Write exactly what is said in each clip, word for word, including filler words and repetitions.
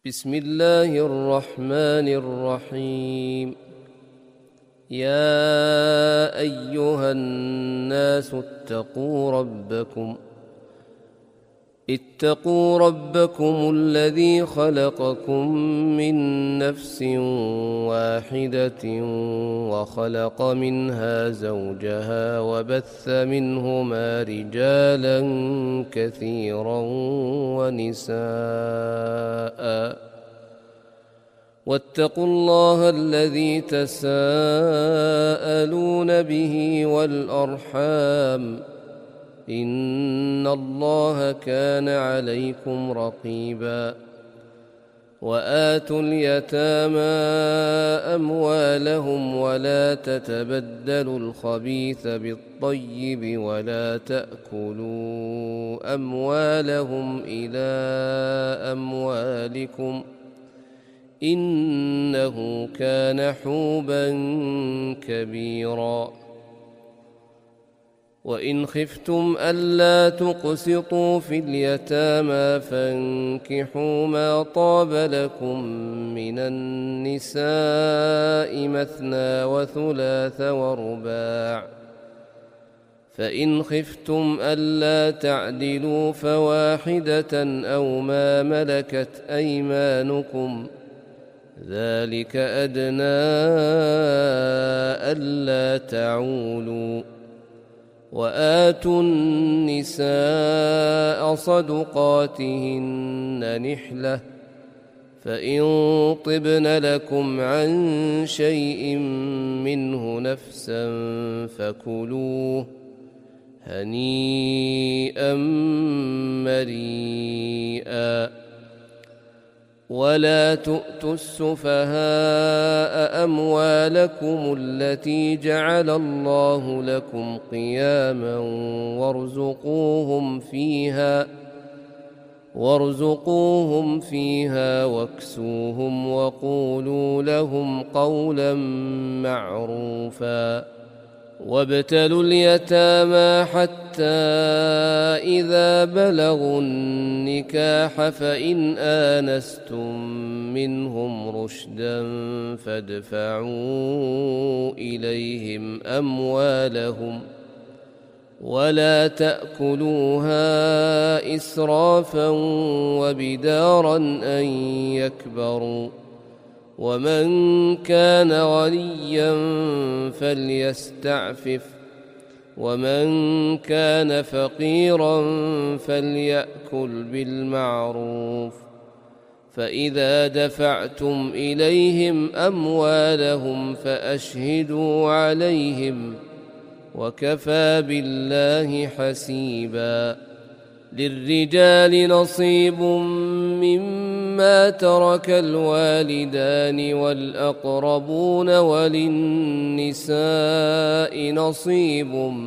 بسم الله الرحمن الرحيم. يا أيها الناس اتقوا ربكم اتقوا ربكم الذي خلقكم من نفس واحدة وخلق منها زوجها وبث منهما رجالا كثيرا ونساء، واتقوا الله الذي تساءلون به والأرحام، إن الله كان عليكم رقيبا. وآتوا اليتامى أموالهم ولا تتبدلوا الخبيث بالطيب ولا تأكلوا أموالهم إلى أموالكم، إنه كان حوبا كبيرا. وإن خفتم ألا تقسطوا في اليتامى فانكحوا ما طاب لكم من النساء مثنى وثلاث ورباع، فإن خفتم ألا تعدلوا فواحدة أو ما ملكت أيمانكم، ذلك أدنى ألا تعولوا. وآتوا النساء صدقاتهن نحلة، فإن طبن لكم عن شيء منه نفسا فكلوه هنيئا مريئا. ولا تؤتوا السفهاء أموالكم التي جعل الله لكم قياما وارزقوهم فيها وارزقوهم فيها واكسوهم وقولوا لهم قولا معروفا. وابتلوا اليتامى حتى إذا بلغوا النكاح فإن آنستم منهم رشدا فادفعوا إليهم أموالهم ولا تأكلوها إسرافا وبدارا أن يكبروا، ومن كان غنيا فليستعفف، ومن كان فقيرا فليأكل بالمعروف. فإذا دفعتم إليهم أموالهم فأشهدوا عليهم، وكفى بالله حسيبا. للرجال نصيب مما ترك الوالدان والأقربون، وللنساء نصيب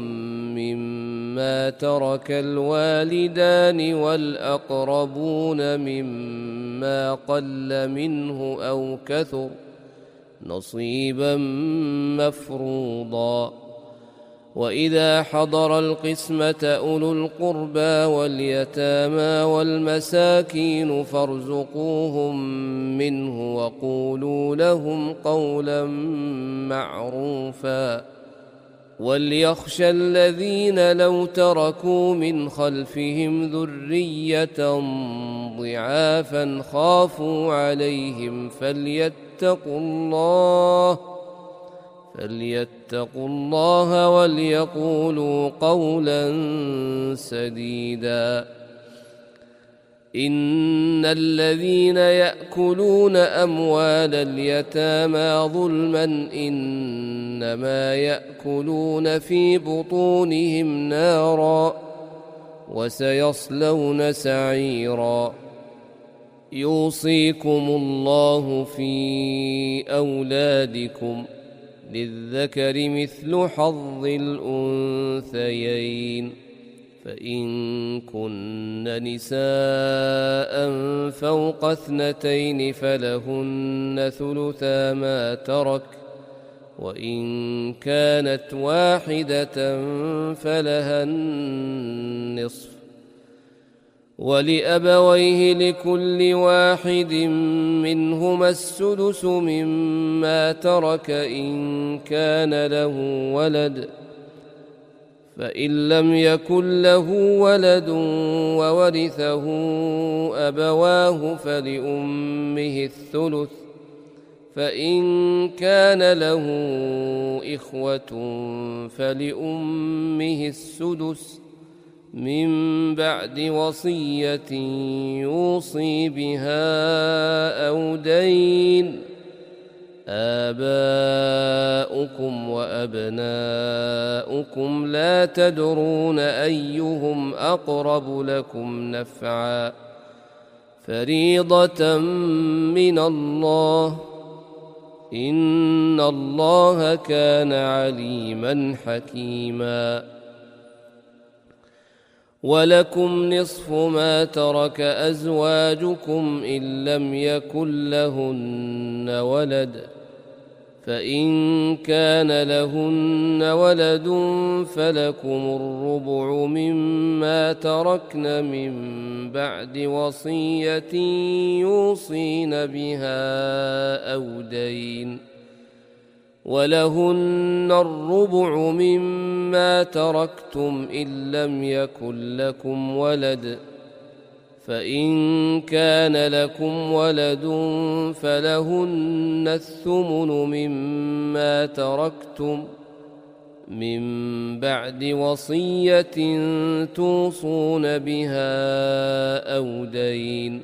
مما ترك الوالدان والأقربون مما قل منه أو كثر نصيبا مفروضا. وإذا حضر القسمة أولو القربى واليتامى والمساكين فارزقوهم منه وقولوا لهم قولا معروفا. وليخشى الذين لو تركوا من خلفهم ذرية ضعافا خافوا عليهم فليتقوا الله فليتقوا الله وليقولوا قولا سديدا. إن الذين يأكلون أموال اليتامى ظلما إنما يأكلون في بطونهم نارا وسيصلون سعيرا. يوصيكم الله في أولادكم للذكر مثل حظ الأنثيين، فإن كن نساء فوق اثنتين فلهن ثلثا ما ترك، وإن كانت واحدة فلها النصف، ولأبويه لكل واحد منهما السدس مما ترك إن كان له ولد، فإن لم يكن له ولد وورثه أبواه فلأمه الثلث، فإن كان له إخوة فلأمه السدس من بعد وصية يوصي بها أو دين. آباؤكم وأبناؤكم لا تدرون أيهم أقرب لكم نفعا، فريضة من الله، إن الله كان عليما حكيما. ولكم نصف ما ترك أزواجكم إن لم يكن لهن ولد، فإن كان لهن ولد فلكم الربع مما تركن من بعد وصية يوصين بها أو دين، ولهن الربع مما تركتم إن لم يكن لكم ولد، فإن كان لكم ولد فلهن الثمن مما تركتم من بعد وصية توصون بها أو دين.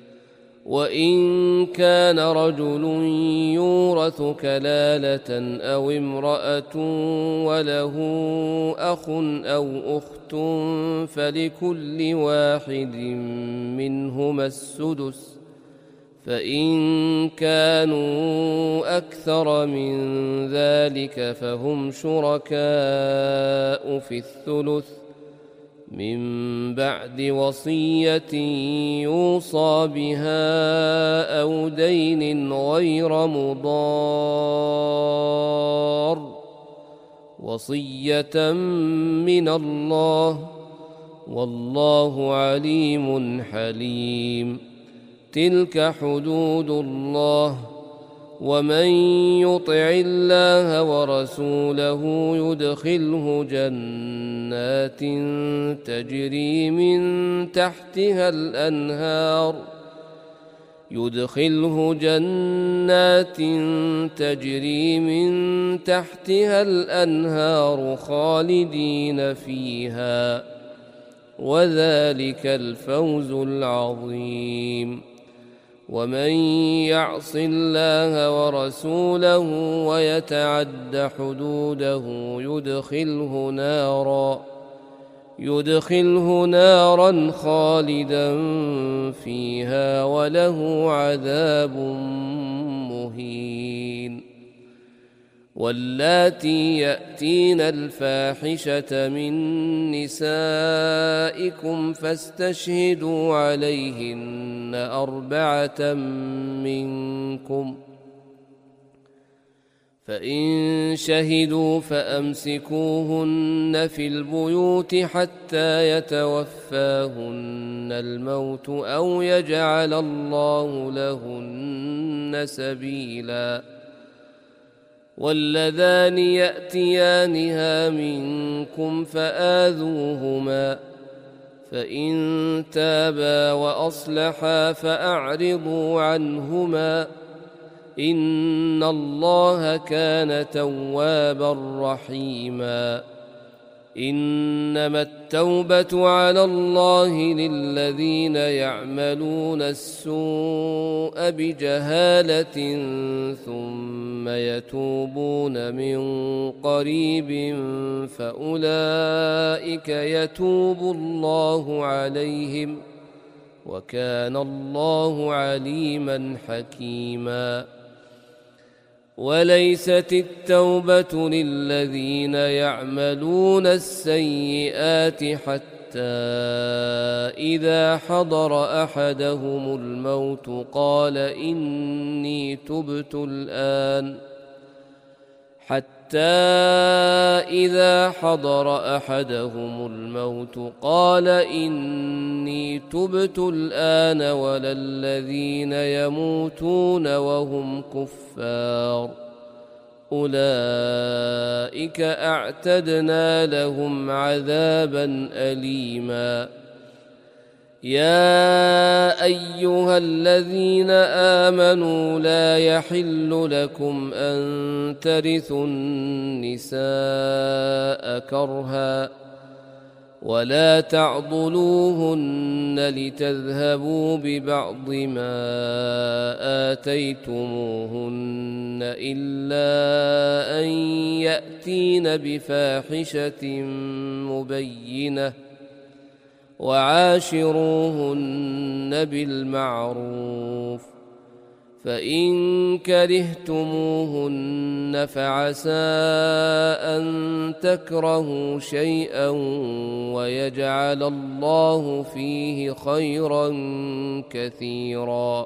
وإن كان رجل يورث كلالة أو امرأة وله أخ أو أخت فلكل واحد منهما السدس، فإن كانوا أكثر من ذلك فهم شركاء في الثلث من بعد وصية يوصى بها أو دين غير مضار، وصية من الله، والله عليم حليم. تلك حدود الله، ومن يطع الله ورسوله يدخله جنات تجري من تحتها الأنهار يدخله جنات تجري من تحتها الأنهار خالدين فيها، وذلك الفوز العظيم. ومن يعص الله ورسوله ويتعد حدوده يدخله نارا يدخله نارا خالدا فيها وله عذاب مهين. واللاتي يأتين الفاحشة من نسائكم فاستشهدوا عليهن أربعة منكم، فإن شهدوا فأمسكوهن في البيوت حتى يتوفاهن الموت أو يجعل الله لهن سبيلا. واللذان يأتيانها منكم فآذوهما، فإن تابا وأصلحا فأعرضوا عنهما، إن الله كان توابا رحيما. إنما التوبة على الله للذين يعملون السوء بجهالة ثم يتوبون من قريب فأولئك يتوب الله عليهم، وكان الله عليما حكيما. وليست التوبة للذين يعملون السيئات حتى إذا حضر أحدهم الموت قال إني تبت الآن حتى إذا حضر أحدهم الموت قال إني تبت الآن ولا الذين يموتون وهم كفار أولئك أعتدنا لهم عذابا أليما. يا أيها الذين آمنوا لا يحل لكم أن ترثوا النساء كرها ولا تعضلوهن لتذهبوا ببعض ما آتيتموهن إلا أن يأتين بفاحشة مبينة وعاشروهن بالمعروف فإن كرهتموهن فعسى أن تكرهوا شيئا ويجعل الله فيه خيرا كثيرا.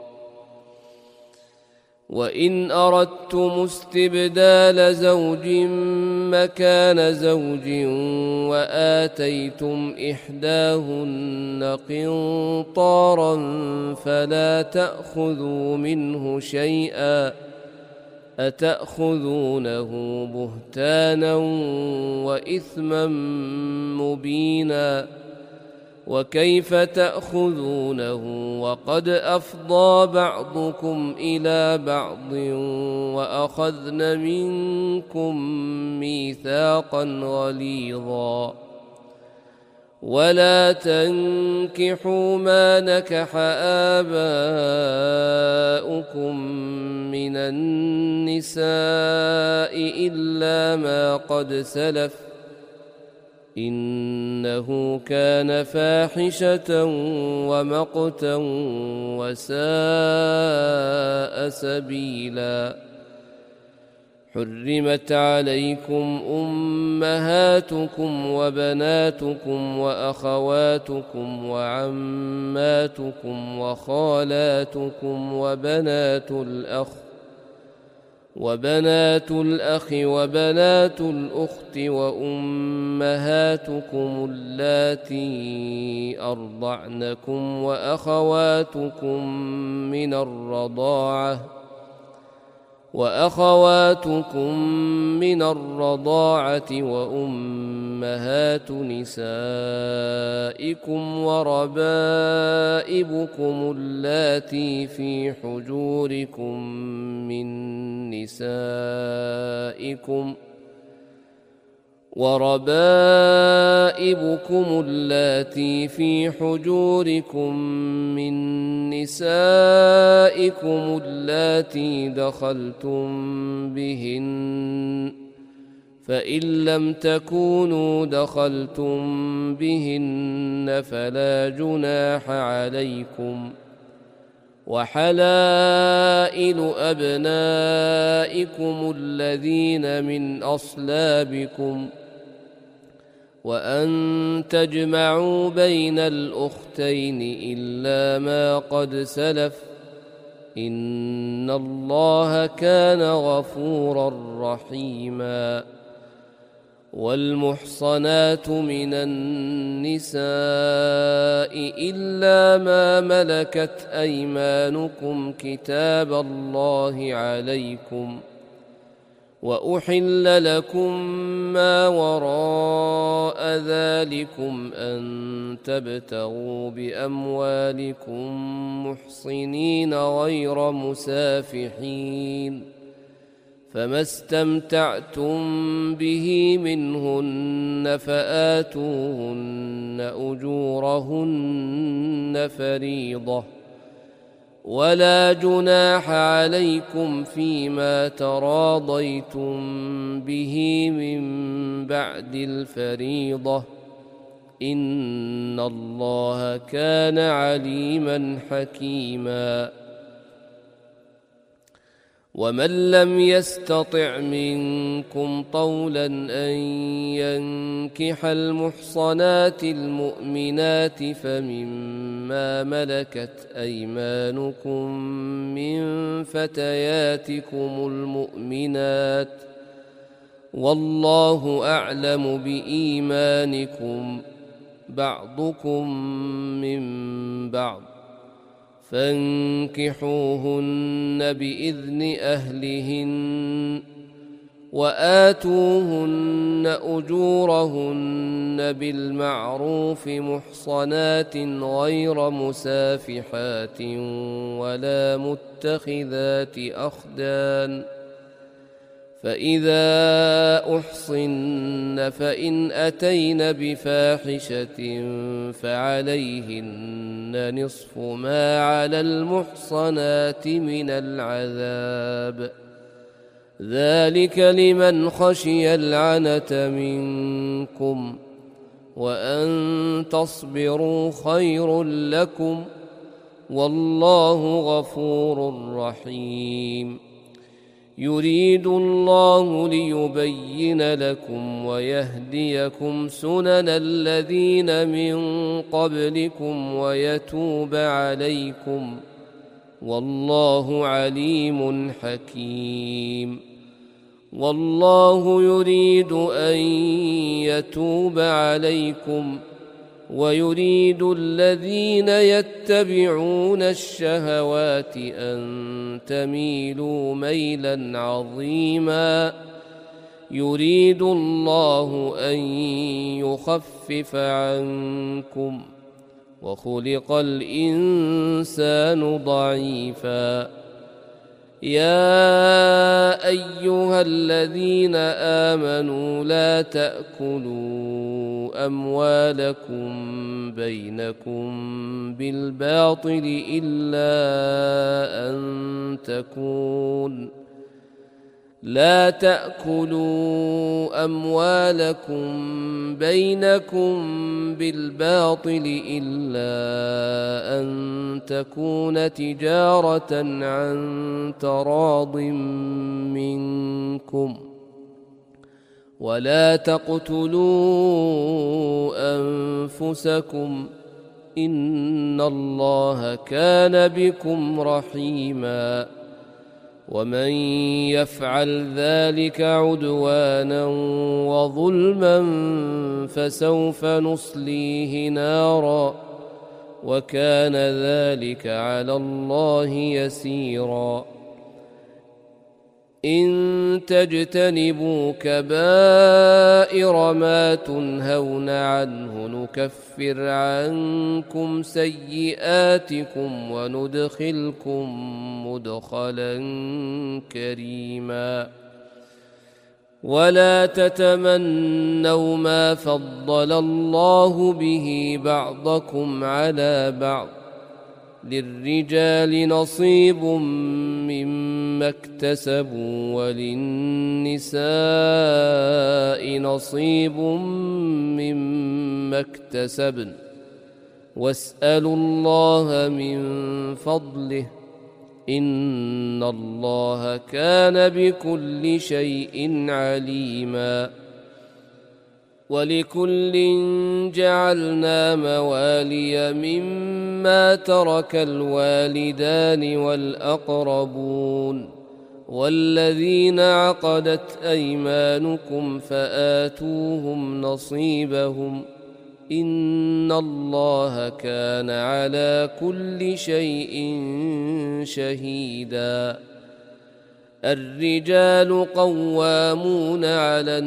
وإن أردتم استبدال زوج مكان زوج وآتيتم إحداهن قنطارا فلا تأخذوا منه شيئا أتأخذونه بهتانا وإثما مبينا وكيف تأخذونه وقد أفضى بعضكم إلى بعض وأخذن منكم ميثاقا غليظا. ولا تنكحوا ما نكح آباؤكم من النساء إلا ما قد سلف إنه كان فاحشة ومقتا وساء سبيلا. حرمت عليكم أمهاتكم وبناتكم وأخواتكم وعماتكم وخالاتكم وبنات الأخ وبنات الأخ وبنات الأخت وأمهاتكم اللاتي أرضعنكم وأخواتكم من الرضاعة وأخواتكم من الرضاعة وأمهات نسائكم وربائبكم اللاتي في حجوركم من نسائكم وربائبكم اللاتي في حجوركم من نسائكم اللاتي دخلتم بهن فإن لم تكونوا دخلتم بهن فلا جناح عليكم وحلائل أبنائكم الذين من أصلابكم وأن تجمعوا بين الأختين إلا ما قد سلف إن الله كان غفورا رحيما. والمحصنات من النساء إلا ما ملكت أيمانكم كتاب الله عليكم وأحل لكم ما وراء ذلكم أن تبتغوا بأموالكم محصنين غير مسافحين فما استمتعتم به منهن فآتوهن أجورهن فريضة ولا جناح عليكم فيما تراضيتم به من بعد الفريضة إن الله كان عليما حكيما. ومن لم يستطع منكم طولا أن ينكح المحصنات المؤمنات فمما ملكت أيمانكم من فتياتكم المؤمنات والله أعلم بإيمانكم بعضكم من بعض فانكحوهن بإذن أهلهن وآتوهن أجورهن بالمعروف محصنات غير مسافحات ولا متخذات أخدان فإذا أحصن فإن أتين بفاحشة فعليهن نصف ما على المحصنات من العذاب ذلك لمن خشي العنة منكم وأن تصبروا خير لكم والله غفور رحيم يريد الله ليبين لكم ويهديكم سنن الذين من قبلكم ويتوب عليكم والله عليم حكيم والله يريد أن يتوب عليكم ويريد الذين يتبعون الشهوات أن تميلوا ميلا عظيما يريد الله أن يخفف عنكم وخلق الإنسان ضعيفا يا أيها الذين آمنوا لا تأكلوا أموالكم بينكم بالباطل إلا أن تكون لا تأكلوا أموالكم بينكم بالباطل إلا أن تكون تجارة عن تراض منكم ولا تقتلوا أنفسكم إن الله كان بكم رحيما ومن يفعل ذلك عدوانا وظلما فسوف نصليه نارا وكان ذلك على الله يسيرا إن تجتنبوا كبائر ما تنهون عنه نكفر عنكم سيئاتكم وندخلكم مدخلا كريما ولا تتمنوا ما فضل الله به بعضكم على بعض للرجال نصيب مما اكتسبوا وللنساء نصيب مما اكتسبن واسألوا الله من فضله إن الله كان بكل شيء عليما ولكل جعلنا موالي مما ترك الوالدان والأقربون والذين عقدت أيمانكم فآتوهم نصيبهم إن الله كان على كل شيء شهيدا الرجال قوامون على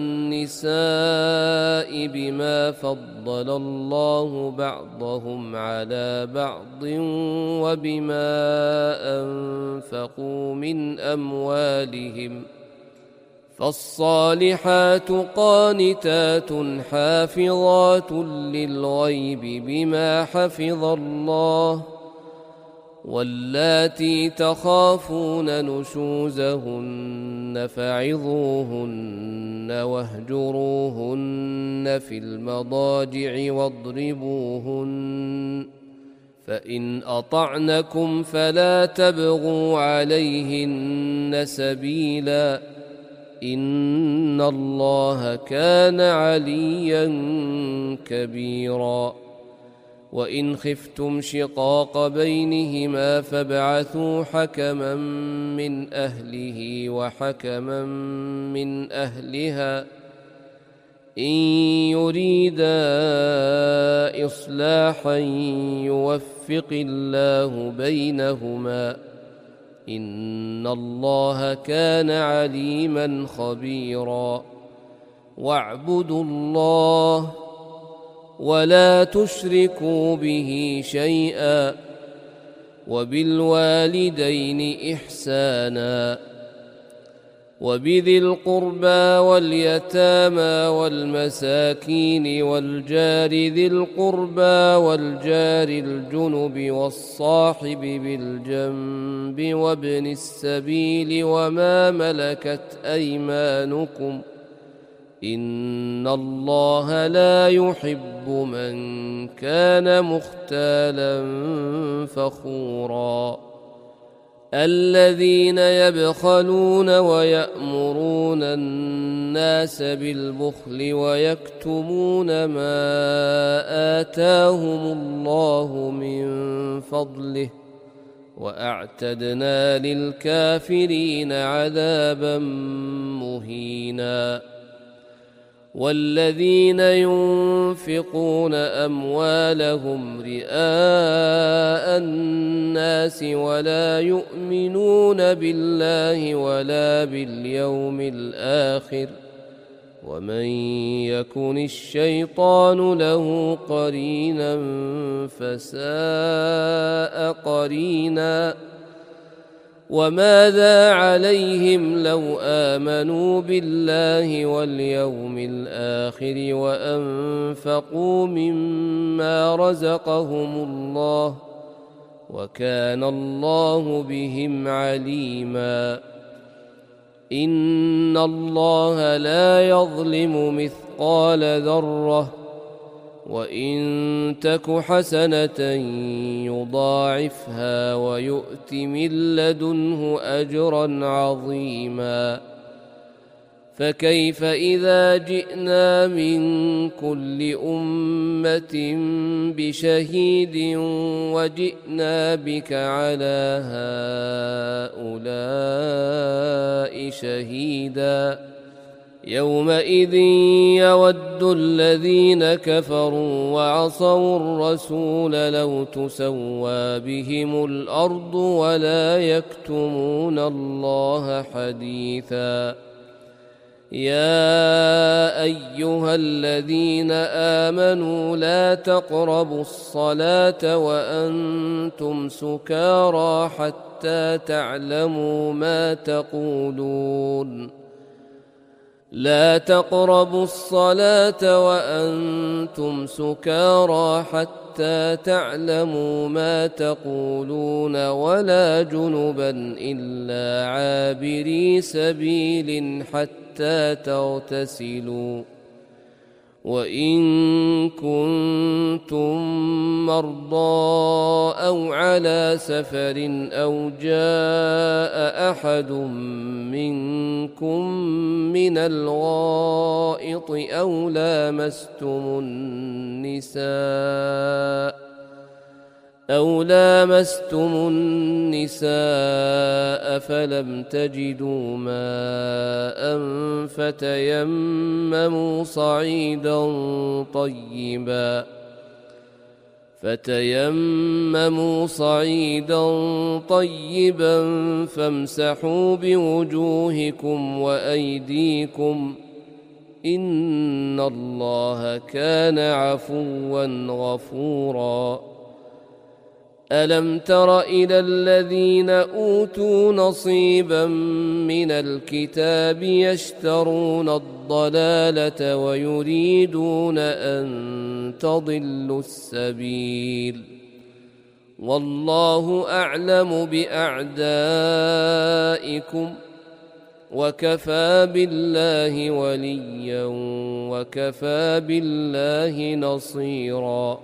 النساء بما فضل الله بعضهم على بعض وبما أنفقوا من أموالهم فالصالحات قانتات حافظات للغيب بما حفظ الله واللاتي تخافون نشوزهن فعظوهن واهجروهن في المضاجع واضربوهن فإن أطعنكم فلا تبغوا عليهن سبيلا إن الله كان عليا كبيرا وإن خفتم شقاق بينهما فابعثوا حكما من أهله وحكما من أهلها إن يريدا إصلاحا يوفق الله بينهما إن الله كان عليما خبيرا واعبدوا الله ولا تشركوا به شيئا وبالوالدين إحسانا وبذي القربى واليتامى والمساكين والجار ذي القربى والجار الجنب والصاحب بالجنب وابن السبيل وما ملكت أيمانكم إن الله لا يحب من كان مختالا فخورا الذين يبخلون ويأمرون الناس بالبخل ويكتمون ما آتاهم الله من فضله وأعتدنا للكافرين عذابا مهينا والذين ينفقون أموالهم رئاء الناس ولا يؤمنون بالله ولا باليوم الآخر ومن يكن الشيطان له قرينا فساء قرينا وماذا عليهم لو آمنوا بالله واليوم الآخر وأنفقوا مما رزقهم الله وكان الله بهم عليما إن الله لا يظلم مثقال ذرة وإن تك حسنة يضاعفها ويؤت من لدنه أجرا عظيما فكيف إذا جئنا من كل أمة بشهيد وجئنا بك على هؤلاء شهيدا يومئذ يود الذين كفروا وعصوا الرسول لو تسوى بهم الأرض ولا يكتمون الله حديثا يا أيها الذين آمنوا لا تقربوا الصلاة وأنتم سكارى حتى تعلموا ما تقولون لا تقربوا الصلاة وأنتم سكارى حتى تعلموا ما تقولون ولا جنبا إلا عابري سبيل حتى تغتسلوا وإن كنتم مرضى أو على سفر أو جاء أحد منكم من الغائط أو لامستم النساء أو لامستم النساء فلم تجدوا ماء فتيمموا صعيدا طيبا فتيمموا صعيدا طيبا فامسحوا بوجوهكم وأيديكم إن الله كان عفوا غفورا ألم تر إلى الذين أوتوا نصيبا من الكتاب يشترون الضلالة ويريدون أن تضلوا السبيل والله أعلم بأعدائكم وكفى بالله وليا وكفى بالله نصيرا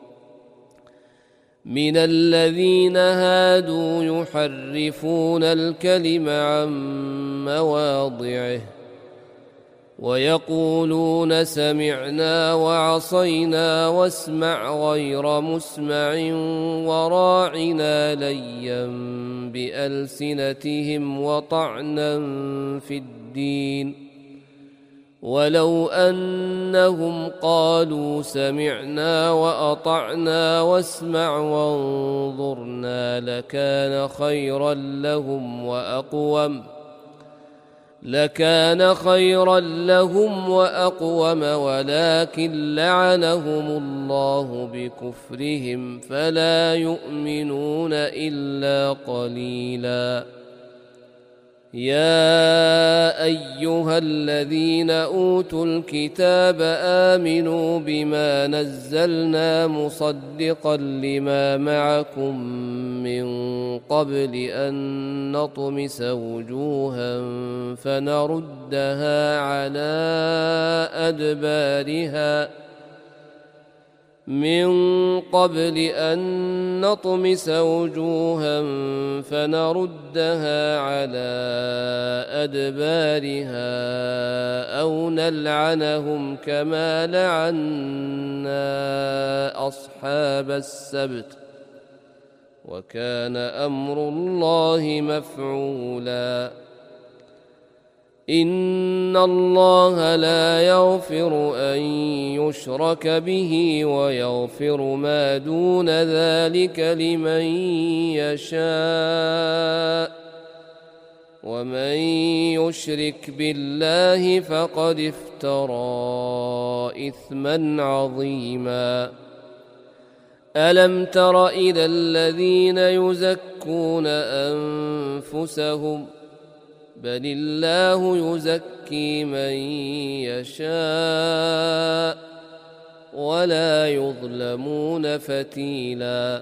من الذين هادوا يحرفون الكلم عن مواضعه ويقولون سمعنا وعصينا واسمع غير مسمع وراعنا ليا بألسنتهم وطعنا في الدين ولو أنهم قالوا سمعنا وأطعنا واسمع وانظرنا لكان خيرا لهم وأقوم لكان خيرا لهم وأقوم ولكن لعنهم الله بكفرهم فلا يؤمنون إلا قليلا. يا أيها الذين أوتوا الكتاب آمنوا بما نزلنا مصدقا لما معكم من قبل أن نطمس وجوها فنردها على أدبارها من قبل أن نطمس وجوها فنردها على أدبارها أو نلعنهم كما لعنا أصحاب السبت وكان أمر الله مفعولا. إن الله لا يغفر أن يشرك به ويغفر ما دون ذلك لمن يشاء ومن يشرك بالله فقد افترى إثما عظيما. ألم تر إلى الذين يزكون أنفسهم بل الله يزكي من يشاء ولا يظلمون فتيلا.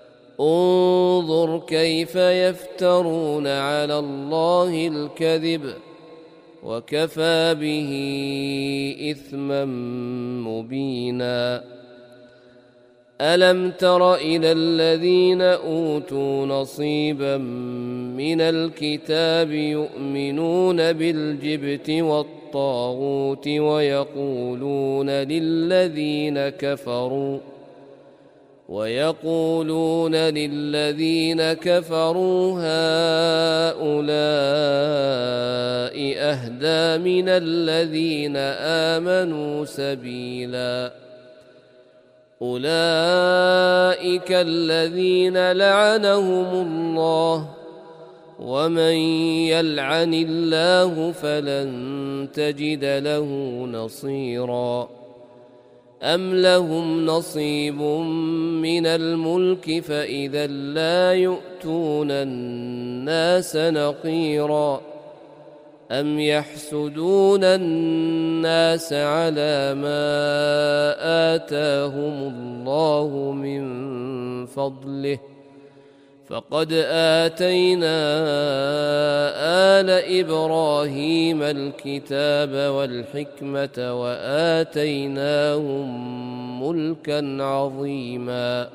انظر كيف يفترون على الله الكذب وكفى به إثما مبينا. ألم تر إلى الذين أوتوا نصيبا من الكتاب يؤمنون بالجبت والطاغوت ويقولون للذين كفروا ويقولون للذين كفروا هؤلاء أهدى من الذين آمنوا سبيلا. أولئك الذين لعنهم الله ومن يلعن الله فلن تجد له نصيرا. أم لهم نصيب من الملك فإذا لا يؤتون الناس نقيرا. أم يحسدون الناس على ما آتاهم الله من فضله فقد آتينا آل إبراهيم الكتاب والحكمة وآتيناهم ملكا عظيما.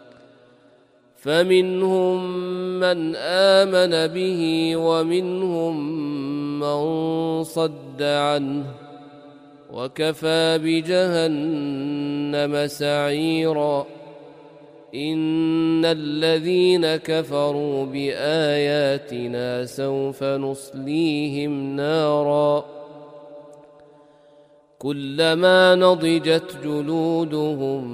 فمنهم من آمن به ومنهم من صد عنه وكفى بجهنم سعيرا. إن الذين كفروا بآياتنا سوف نصليهم نارا كلما نضجت جلودهم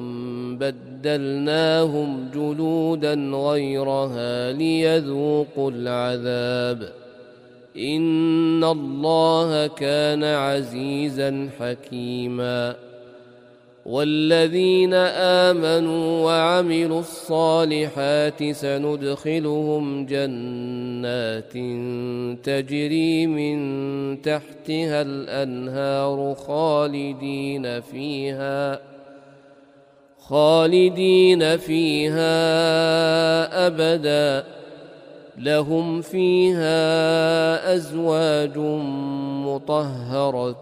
بدلناهم جلودا غيرها ليذوقوا العذاب إن الله كان عزيزا حكيما. والذين آمنوا وعملوا الصالحات سندخلهم جنات تجري من تحتها الأنهار خالدين فيها خالدين فيها أبدا لهم فيها أزواج مطهرة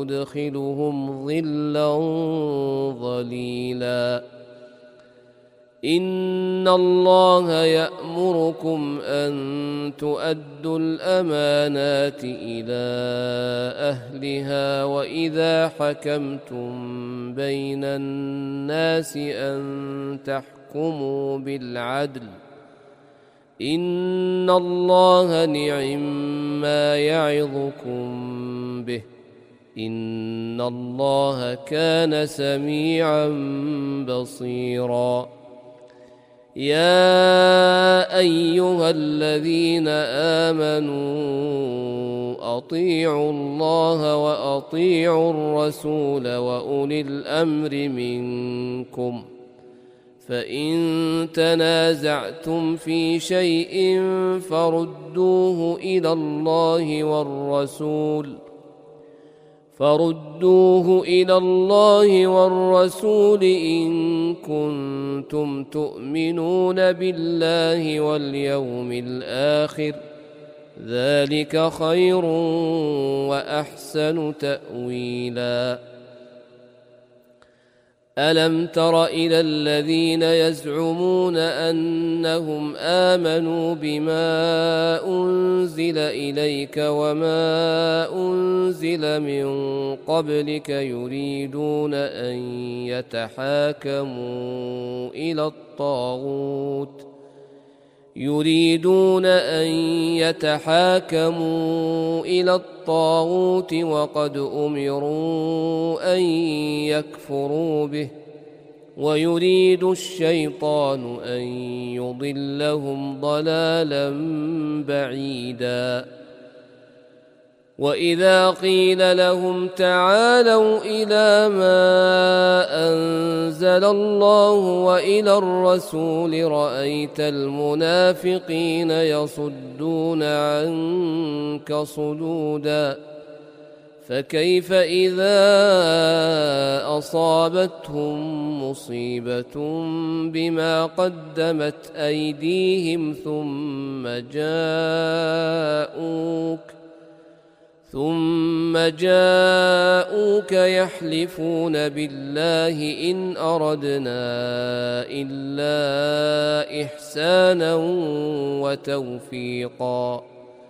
وندخلهم ظلا ظليلا. إن الله يأمركم أن تؤدوا الأمانات إلى أهلها وإذا حكمتم بين الناس أن تحكموا بالعدل إن الله نعم ما يعظكم به إن الله كان سميعا بصيرا يا أيها الذين آمنوا أطيعوا الله وأطيعوا الرسول وأولي الأمر منكم فإن تنازعتم في شيء فردوه إلى الله والرسول فردوه إلى الله والرسول إن كنتم تؤمنون بالله واليوم الآخر ذلك خير وأحسن تأويلا ألم تر إلى الذين يزعمون أنهم آمنوا بما أنزل إليك وما أنزل من قبلك يريدون أن يتحاكموا إلى الطاغوت يريدون أن يتحاكموا إلى الطاغوت وقد أمروا أن يكفروا به ويريد الشيطان أن يضلهم ضلالا بعيدا وإذا قيل لهم تعالوا إلى ما أنزل الله وإلى الرسول رأيت المنافقين يصدون عنك صدودا فكيف إذا أصابتهم مصيبة بما قدمت أيديهم ثم جاءوك ثم جاءوك يحلفون بالله إن أردنا إلا إحسانا وتوفيقا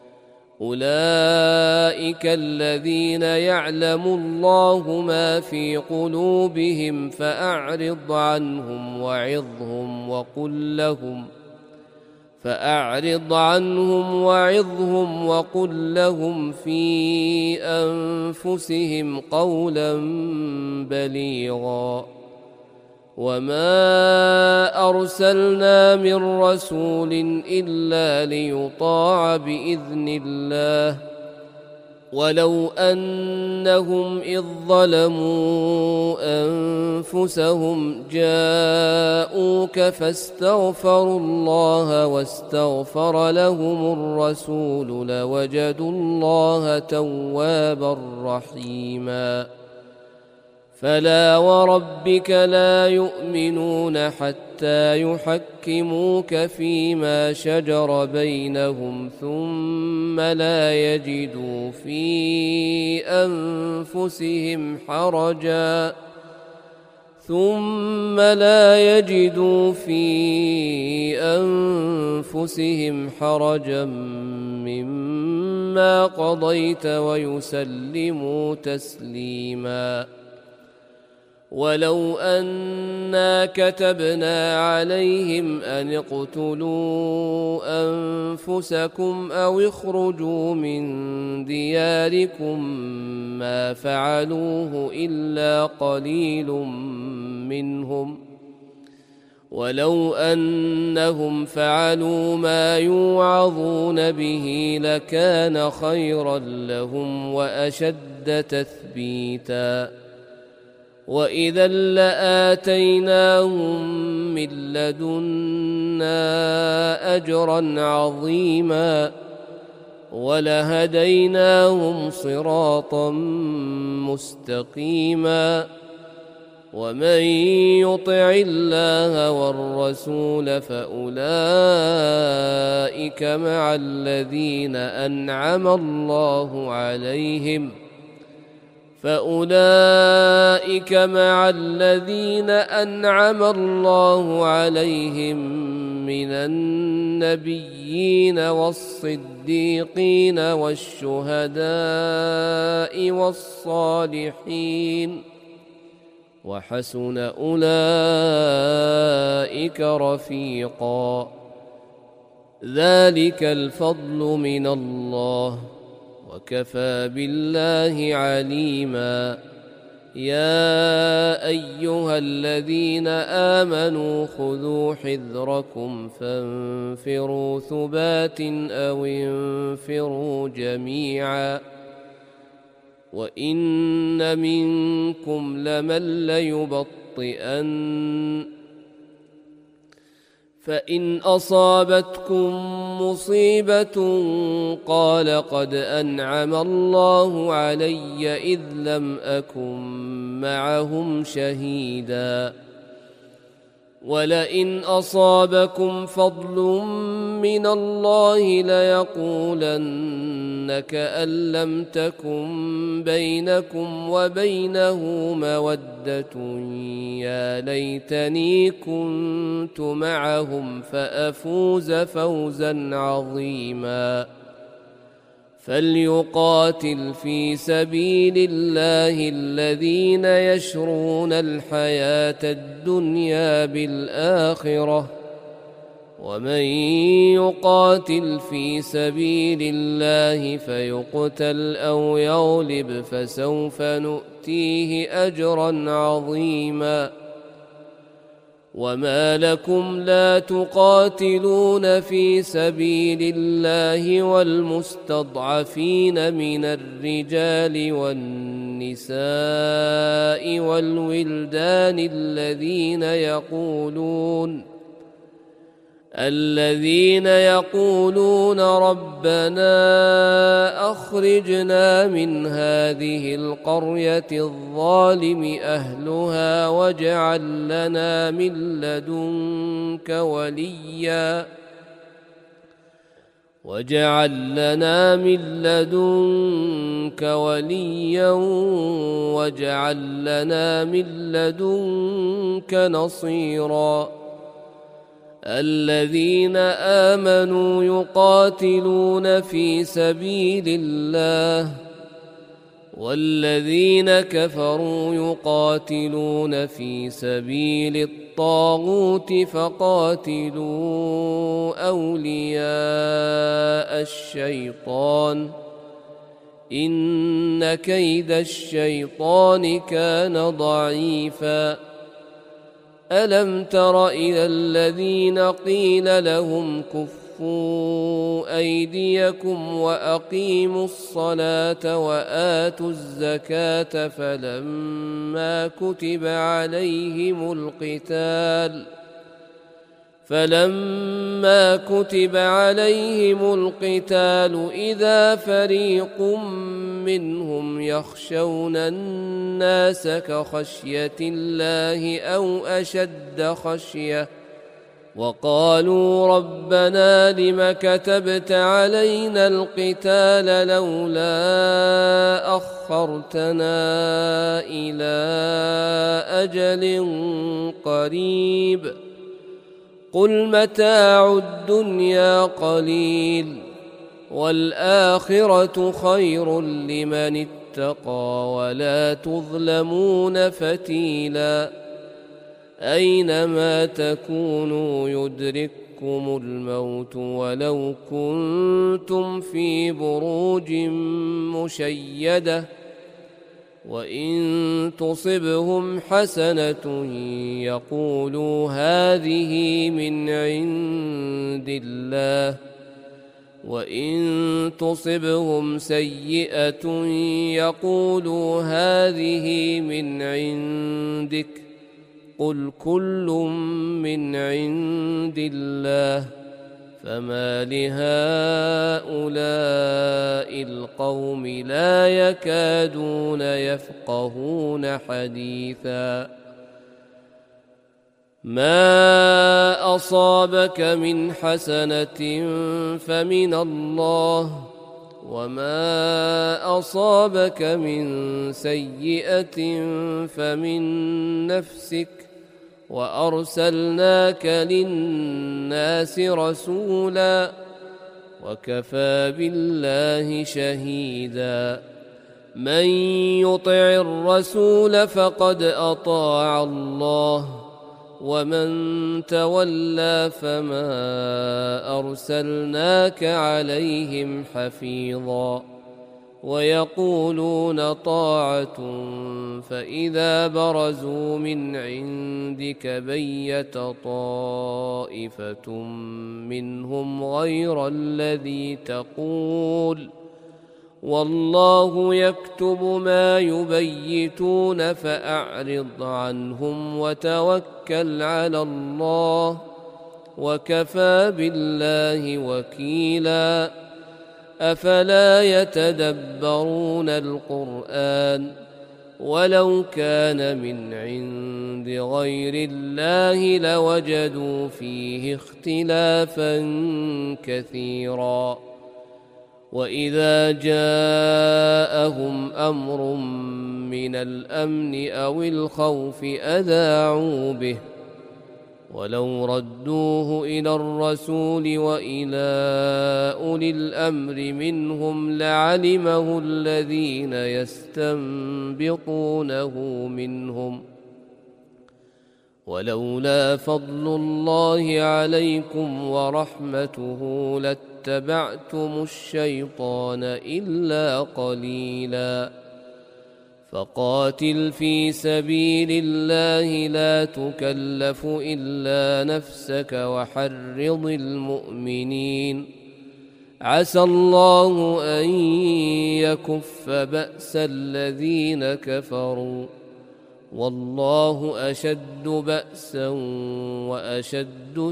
أولئك الذين يعلم الله ما في قلوبهم فأعرض عنهم وعظهم وقل لهم فأعرض عنهم وعظهم وقل لهم في أنفسهم قولا بليغا وما أرسلنا من رسول إلا ليطاع بإذن الله ولو أنهم إذ ظلموا أنفسهم جاءوك فاستغفروا الله واستغفر لهم الرسول لوجدوا الله توابا رحيما فلا وربك لا يؤمنون حتى يحكموك فيما شجر بينهم ثم لا يجدوا في أنفسهم حرجا ثم لا يجدوا في أنفسهم حرجا مما قضيت ويسلموا تسليما ولو أنا كتبنا عليهم أن اقتلوا أنفسكم أو اخرجوا من دياركم ما فعلوه إلا قليل منهم ولو أنهم فعلوا ما يوعظون به لكان خيرا لهم وأشد تثبيتا وإذا لآتيناهم من لدنا أجرا عظيما ولهديناهم صراطا مستقيما ومن يطع الله والرسول فأولئك مع الذين أنعم الله عليهم فأولئك مع الذين أنعم الله عليهم من النبيين والصديقين والشهداء والصالحين وحسن أولئك رفيقا ذلك الفضل من الله وكفى بالله عليما يا أيها الذين آمنوا خذوا حذركم فانفروا ثبات أو انفروا جميعا وإن منكم لمن ليبطئن فإن أصابتكم مصيبة قال قد أنعم الله علي إذ لم أكن معهم شهيدا ولئن أصابكم فضل من الله ليقولن كأن لم تكن بينكم وبينه مودة يا ليتني كنت معهم فأفوز فوزا عظيما فليقاتل في سبيل الله الذين يشرون الحياة الدنيا بالآخرة ومن يقاتل في سبيل الله فيقتل أو يغلب فسوف نؤتيه أجرا عظيما وما لكم لا تقاتلون في سبيل الله والمستضعفين من الرجال والنساء والولدان الذين يقولون الذين يقولون ربنا أخرجنا من هذه القرية الظالم أهلها واجعل لنا من لدنك وليا واجعل لنا من لدنك وليا واجعل لنا من لدنك نصيرا الذين آمنوا يقاتلون في سبيل الله والذين كفروا يقاتلون في سبيل الطاغوت فقاتلوا أولياء الشيطان إن كيد الشيطان كان ضعيفا ألم تر إلى الذين قيل لهم كفوا أيديكم وأقيموا الصلاة وآتوا الزكاة فلما كتب عليهم القتال فلما كتب عليهم القتال إذا فريق منهم يخشون الناس كخشية الله أو أشد خشية وقالوا ربنا لم كتبت علينا القتال لولا أخرتنا إلى أجل قريب قل متاع الدنيا قليل والآخرة خير لمن اتقى ولا تظلمون فتيلا أينما تكونوا يدرككم الموت ولو كنتم في بروج مشيدة وإن تصبهم حسنة يقولوا هذه من عند الله وإن تصبهم سيئة يقولوا هذه من عندك قل كل من عند الله فما لهؤلاء القوم لا يكادون يفقهون حديثا ما أصابك من حسنة فمن الله وما أصابك من سيئة فمن نفسك وأرسلناك للناس رسولا وكفى بالله شهيدا من يطع الرسول فقد أطاع الله ومن تولى فما أرسلناك عليهم حفيظا ويقولون طاعة فإذا برزوا من عندك بيت طائفة منهم غير الذي تقول والله يكتب ما يبيتون فأعرض عنهم وتوكل على الله وكفى بالله وكيلا أفلا يتدبرون القرآن ولو كان من عند غير الله لوجدوا فيه اختلافا كثيرا وإذا جاءهم أمر من الأمن أو الخوف أذاعوا به ولو ردوه إلى الرسول وإلى أولي الأمر منهم لعلمه الذين يستنبطونه منهم ولولا فضل الله عليكم ورحمته لاتبعتم الشيطان إلا قليلا فقاتل في سبيل الله لا تكلف إلا نفسك وحرض المؤمنين عسى الله أن يكف بأس الذين كفروا والله أشد بأسا وأشد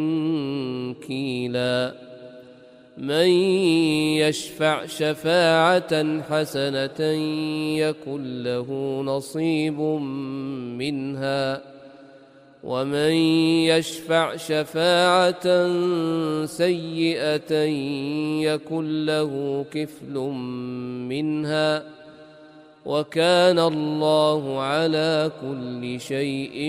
تنكيلا من يشفع شفاعة حسنة يكن له نصيب منها ومن يشفع شفاعة سيئة يكن له كفل منها وكان الله على كل شيء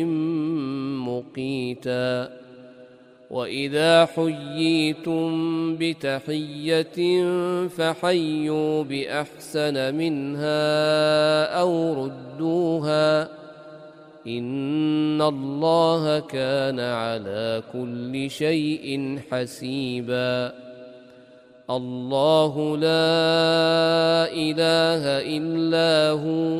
مقيتا وإذا حييتم بتحية فحيوا بأحسن منها أو ردوها إن الله كان على كل شيء حسيبا الله لا إله إلا هو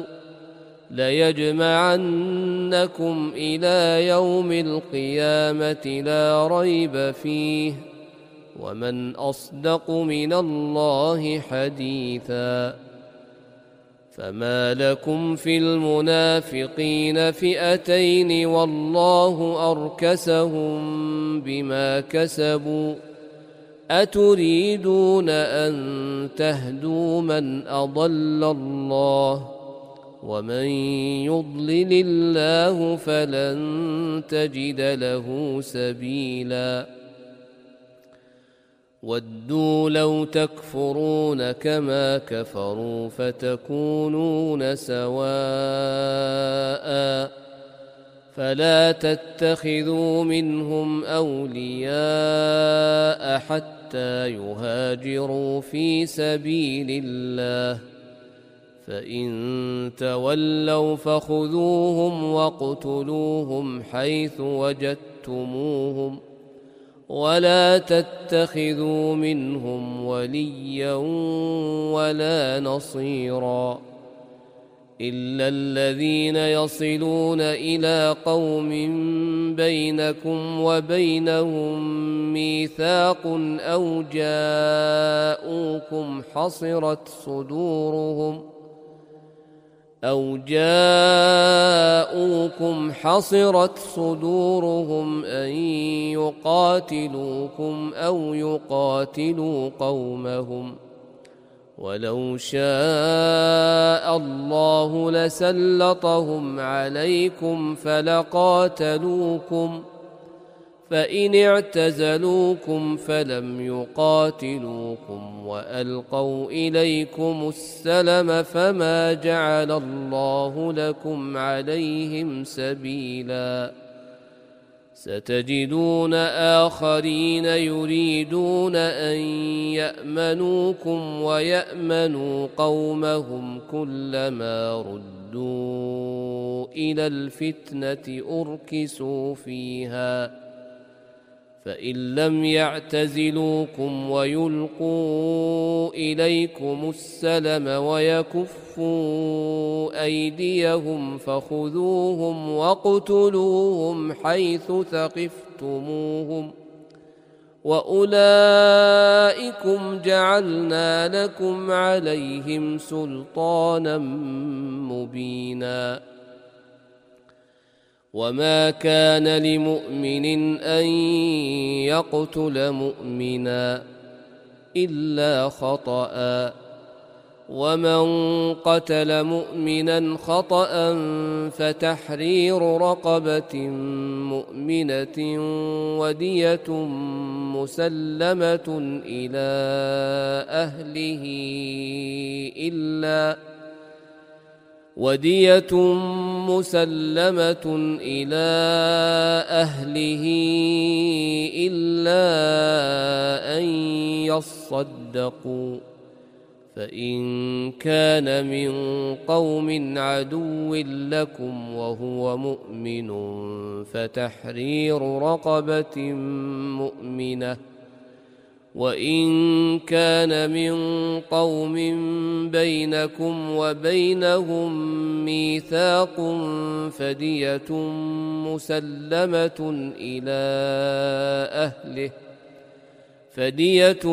ليجمعنكم إلى يوم القيامة لا ريب فيه ومن أصدق من الله حديثا فما لكم في المنافقين فئتين والله أركسهم بما كسبوا أتريدون أن تهدوا من أضل الله ومن يضلل الله فلن تجد له سبيلا ودوا لو تكفرون كما كفروا فتكونون سواء فلا تتخذوا منهم أولياء حتى يهاجروا في سبيل الله فإن تولوا فخذوهم واقتلوهم حيث وجدتموهم ولا تتخذوا منهم وليا ولا نصيرا إلا الذين يصلون إلى قوم بينكم وبينهم ميثاق أو جاءوكم حصرت صدورهم أو جاءوكم حصرت صدورهم أن يقاتلوكم أو يقاتلوا قومهم ولو شاء الله لسلطهم عليكم فلقاتلوكم فإن اعتزلوكم فلم يقاتلوكم وألقوا إليكم السلم فما جعل الله لكم عليهم سبيلا ستجدون آخرين يريدون أن يأمنوكم ويأمنوا قومهم كلما ردوا إلى الفتنة أركسوا فيها فإن لم يعتزلوكم ويلقوا إليكم السلم ويكفوا أيديهم فخذوهم واقتلوهم حيث ثقفتموهم وأولئكم جعلنا لكم عليهم سلطانا مبينا وما كان لمؤمن أن يقتل مؤمنا إلا خطأ ومن قتل مؤمنا خطأ فتحرير رقبة مؤمنة ودية مسلمة إلى أهله إلا ودية مسلمة إلى أهله إلا أن يصدقوا فإن كان من قوم عدو لكم وهو مؤمن فتحرير رقبة مؤمنة وإن كان من قوم بينكم وبينهم ميثاق فدية مسلمة إلى أهله فدية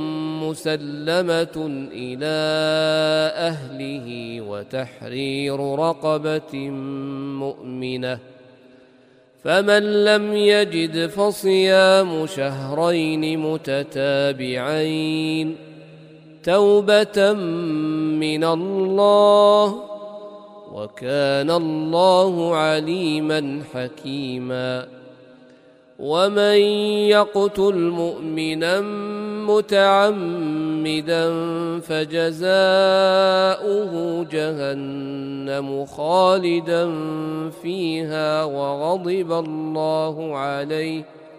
مسلمة إلى أهله وتحرير رقبة مؤمنة فمن لم يجد فصيام شهرين متتابعين توبة من الله وكان الله عليما حكيما ومن يقتل مؤمنا متعمدا فجزاؤه جهنم خالدا فيها وغضب الله عليه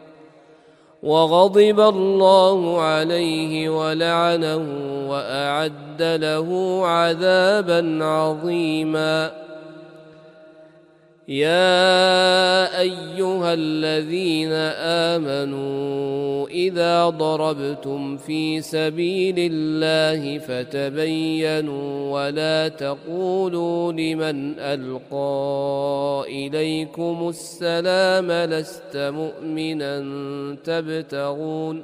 وغضب الله عليه ولعنه وأعد له عذابا عظيما يا أيها الذين آمنوا إذا ضربتم في سبيل الله فتبينوا ولا تقولوا لمن ألقى إليكم السلام لست مؤمنا تبتغون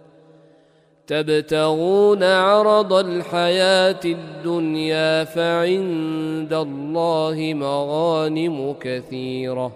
تبتغون عرض الحياة الدنيا فعند الله مغانم كثيرة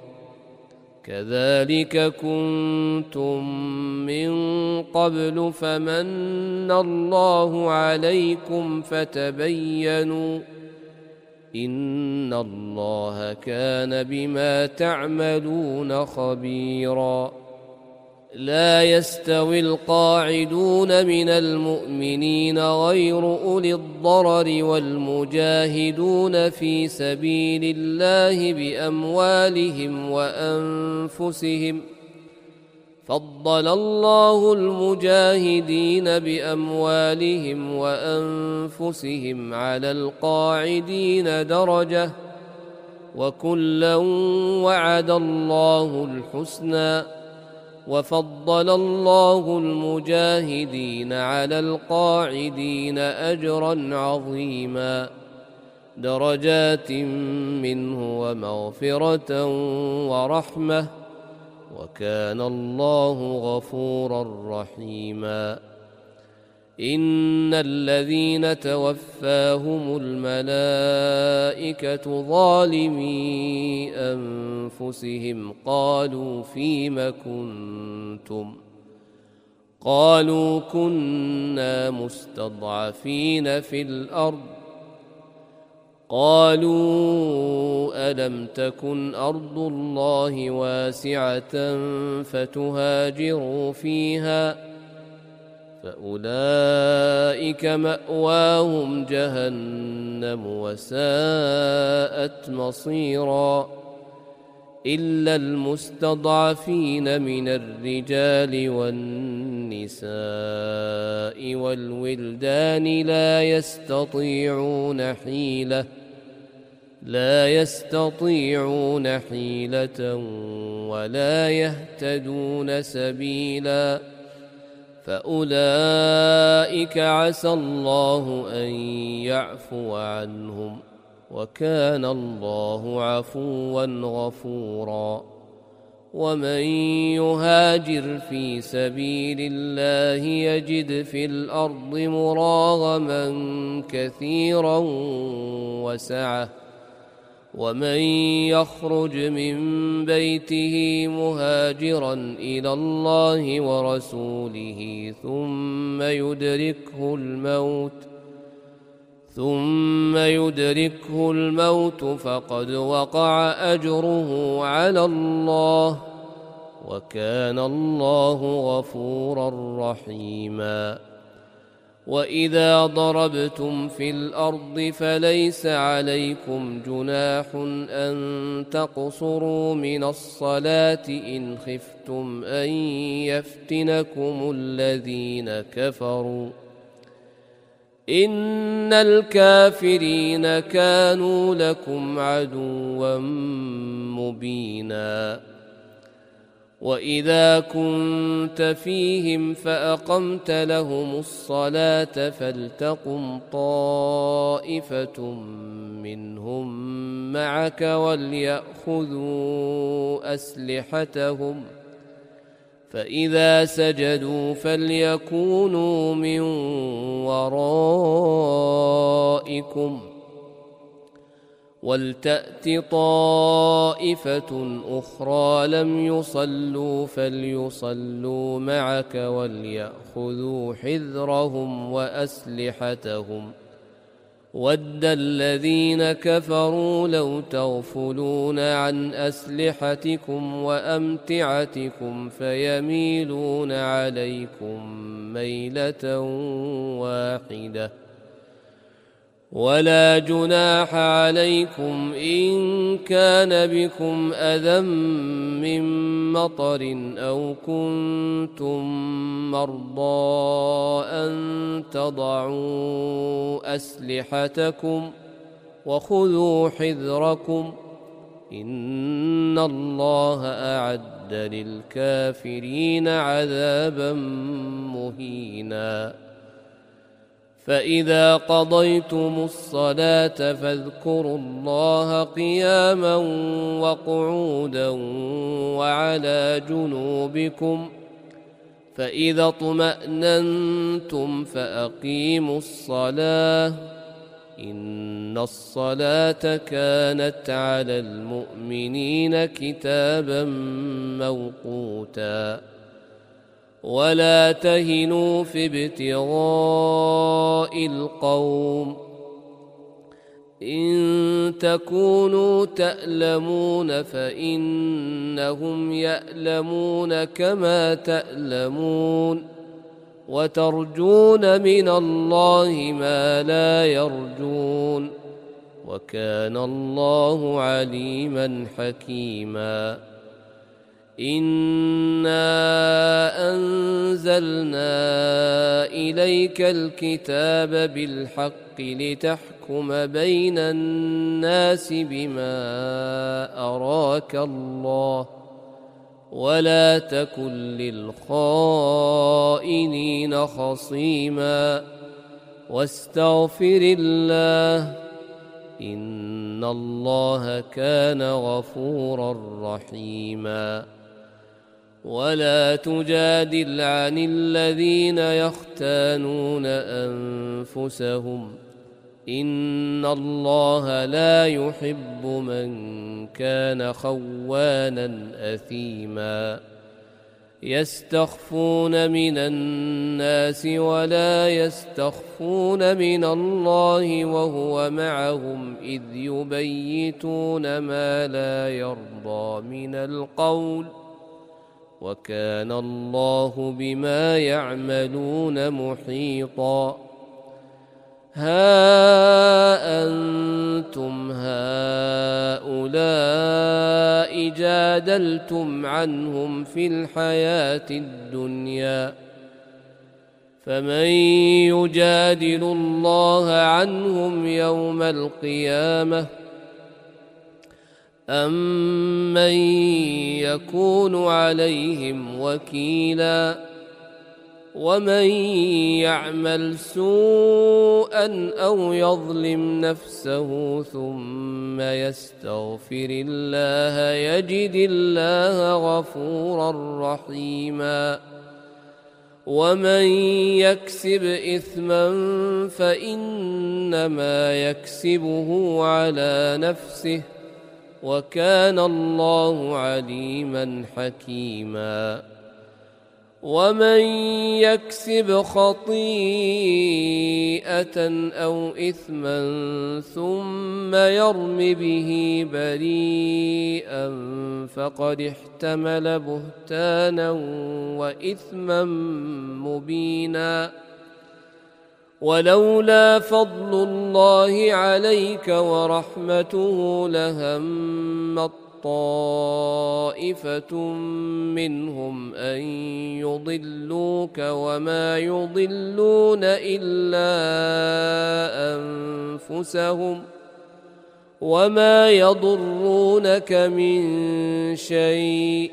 كذلك كنتم من قبل فمن الله عليكم فتبينوا إن الله كان بما تعملون خبيرا لا يستوي القاعدون من المؤمنين غير أولي الضرر والمجاهدون في سبيل الله بأموالهم وأنفسهم فضل الله المجاهدين بأموالهم وأنفسهم على القاعدين درجة وكلا وعد الله الحسنى وفضل الله المجاهدين على القاعدين أجرا عظيما درجات منه ومغفرة ورحمة وكان الله غفورا رحيما إن الذين توفاهم الملائكة ظالمي أنفسهم قالوا فيم كنتم قالوا كنا مستضعفين في الأرض قالوا ألم تكن أرض الله واسعة فتهاجروا فيها فأولئك مأواهم جهنم وساءت مصيرا إلا المستضعفين من الرجال والنساء والولدان لا يستطيعون حيلة لا يستطيعون حيلة ولا يهتدون سبيلا فأولئك عسى الله أن يعفو عنهم وكان الله عفوا غفورا ومن يهاجر في سبيل الله يجد في الأرض مراغما كثيرا وسعة ومن يخرج من بيته مهاجرا إلى الله ورسوله ثم يدركه الموت ثم يدركه الموت فقد وقع أجره على الله وكان الله غفورا رحيما وإذا ضربتم في الأرض فليس عليكم جناح أن تقصروا من الصلاة إن خفتم أن يفتنكم الذين كفروا إن الكافرين كانوا لكم عدوا مبينا وإذا كنت فيهم فأقمت لهم الصلاة فلتقم طائفة منهم معك وليأخذوا أسلحتهم فإذا سجدوا فليكونوا من ورائكم ولتأت طائفة أخرى لم يصلوا فليصلوا معك وليأخذوا حذرهم وأسلحتهم ود الذين كفروا لو تغفلون عن أسلحتكم وأمتعتكم فيميلون عليكم ميلة واحدة ولا جناح عليكم إن كان بكم أذى من مطر أو كنتم مرضى أن تضعوا أسلحتكم وخذوا حذركم إن الله أعد للكافرين عذابا مهينا فإذا قضيتم الصلاة فاذكروا الله قياما وقعودا وعلى جنوبكم فإذا اطمأننتم فأقيموا الصلاة إن الصلاة كانت على المؤمنين كتابا موقوتا ولا تهنوا في ابتغاء القوم إن تكونوا تألمون فإنهم يألمون كما تألمون وترجون من الله ما لا يرجون وكان الله عليما حكيما إنا أنزلنا إليك الكتاب بالحق لتحكم بين الناس بما أراك الله ولا تكن للخائنين خصيما واستغفر الله إن الله كان غفورا رحيما ولا تجادل عن الذين يختانون أنفسهم إن الله لا يحب من كان خوانا أثيما يستخفون من الناس ولا يستخفون من الله وهو معهم إذ يبيتون ما لا يرضى من القول وكان الله بما يعملون محيطا. ها أنتم هؤلاء جادلتم عنهم في الحياة الدنيا فمن يجادل الله عنهم يوم القيامة أم من يكون عليهم وكيلا ومن يعمل سوءا أو يظلم نفسه ثم يستغفر الله يجد الله غفورا رحيما ومن يكسب إثما فإنما يكسبه على نفسه وكان الله عليما حكيما ومن يكسب خطيئة أو إثما ثم يرم به بريئا فقد احتمل بهتانا وإثما مبينا ولولا فضل الله عليك ورحمته لهمت طائفة منهم أن يضلوك وما يضلون إلا أنفسهم وما يضرونك من شيء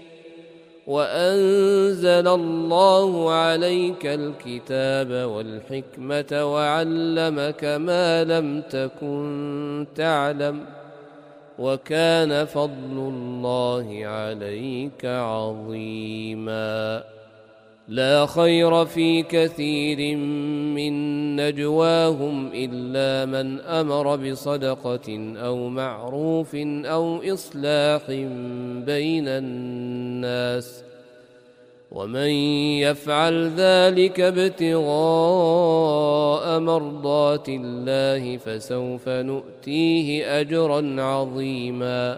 وأنزل الله عليك الكتاب والحكمة وعلمك ما لم تكن تعلم وكان فضل الله عليك عظيما. لا خير في كثير من نجواهم إلا من أمر بصدقة أو معروف أو إصلاح بين الناس ومن يفعل ذلك ابتغاء مرضات الله فسوف نؤتيه أجرا عظيما.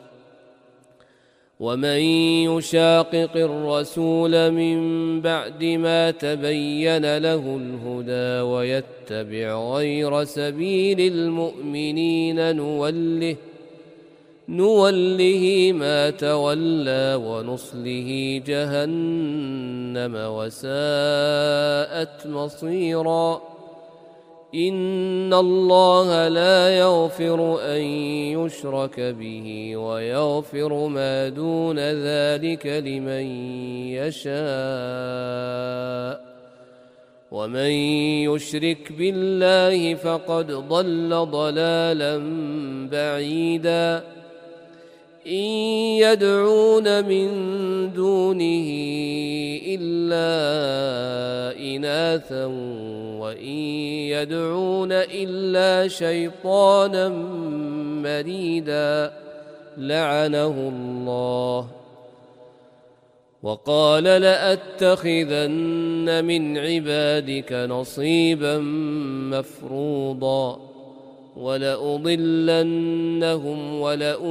ومن يشاقق الرسول من بعد ما تبين له الهدى ويتبع غير سبيل المؤمنين نوله نوله ما تولى ونصله جهنم وساءت مصيرا. إن الله لا يغفر أن يشرك به ويغفر ما دون ذلك لمن يشاء ومن يشرك بالله فقد ضل ضلالا بعيدا. إن يدعون من دونه إلا إناثا وإن يدعون إلا شيطانا مريدا لعنه الله وقال لأتخذن من عبادك نصيبا مفروضا ولأضلنهم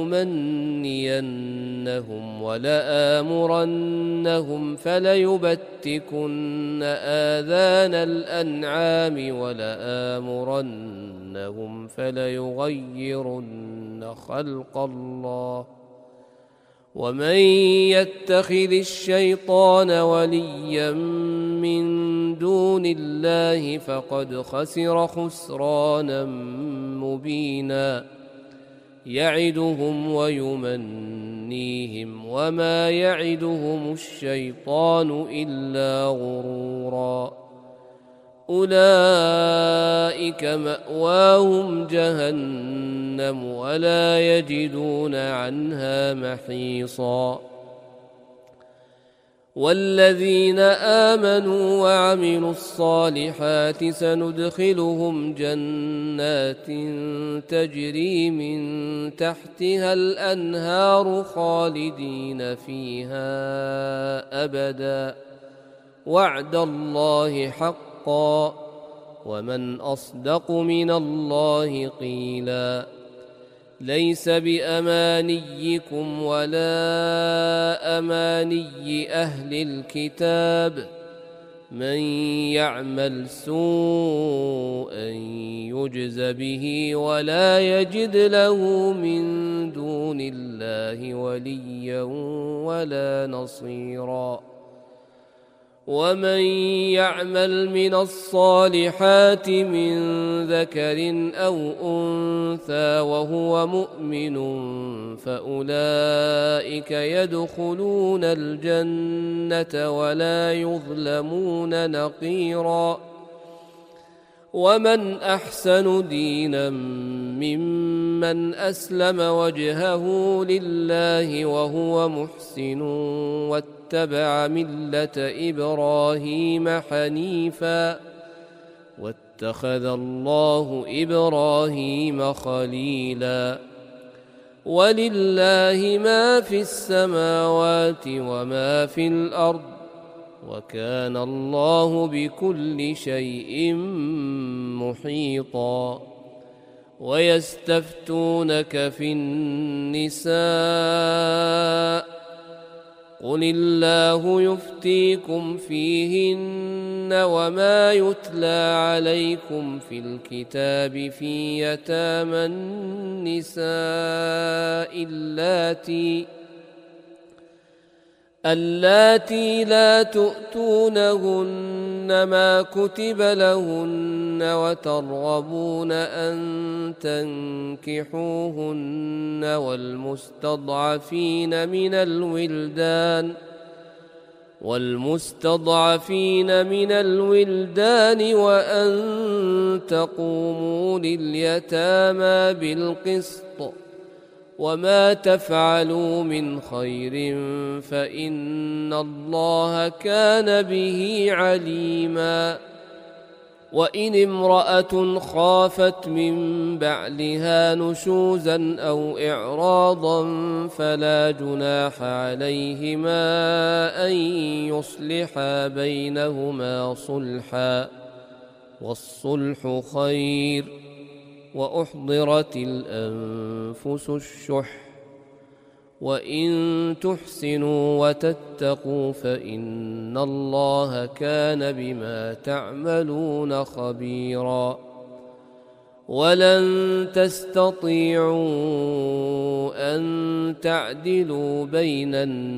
ولأمنينهم ولآمرنهم فليبتكن آذان الأنعام ولآمرنهم فليغيرن خلق الله ومن يتخذ الشيطان وليا من دون الله فقد خسر خسرانا مبينا. يعدهم ويمنيهم وما يعدهم الشيطان إلا غرورا. أولئك مأواهم جهنم ولا يجدون عنها محيصا. والذين آمنوا وعملوا الصالحات سندخلهم جنات تجري من تحتها الأنهار خالدين فيها أبدا وعد الله حقا ومن أصدق من الله قيلا ليس بأمانيكم ولا أماني أهل الكتاب من يعمل سوءا يجز به ولا يجد له من دون الله وليا ولا نصيرا ومن يعمل من الصالحات من ذكر أو أنثى وهو مؤمن فأولئك يدخلون الجنة ولا يظلمون نقيرا ومن أحسن دينا ممن أسلم وجهه لله وهو محسن واتبع ملة إبراهيم حنيفا واتخذ الله إبراهيم خليلا ولله ما في السماوات وما في الأرض وكان الله بكل شيء محيطا ويستفتونك في النساء قل الله يفتيكم فيهن وما يتلى عليكم في الكتاب في يتامى النساء اللاتي اللاتي لا تؤتونهن ما كتب لهن وترغبون أن تنكحوهن والمستضعفين من الولدان والمستضعفين من الولدان وأن تقوموا لليتامى بالقسط وما تفعلوا من خير فإن الله كان به عليما وإن امرأة خافت من بعلها نشوزا أو إعراضا فلا جناح عليهما أن يصلحا بينهما صلحا والصلح خير وأحضرت الأنفس الشح وإن تحسنوا وتتقوا فإن الله كان بما تعملون خبيرا ولن تستطيعوا أن تعدلوا بين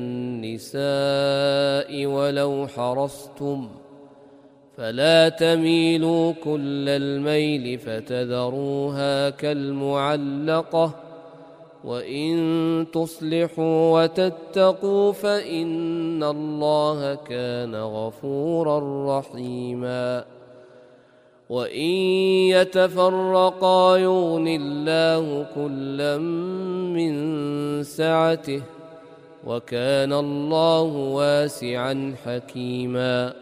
النساء ولو حرصتم فلا تميلوا كل الميل فتذروها كالمعلقة وإن تصلحوا وتتقوا فإن الله كان غفورا رحيما وإن يتفرقا يغن الله كلا من سعته وكان الله واسعا حكيما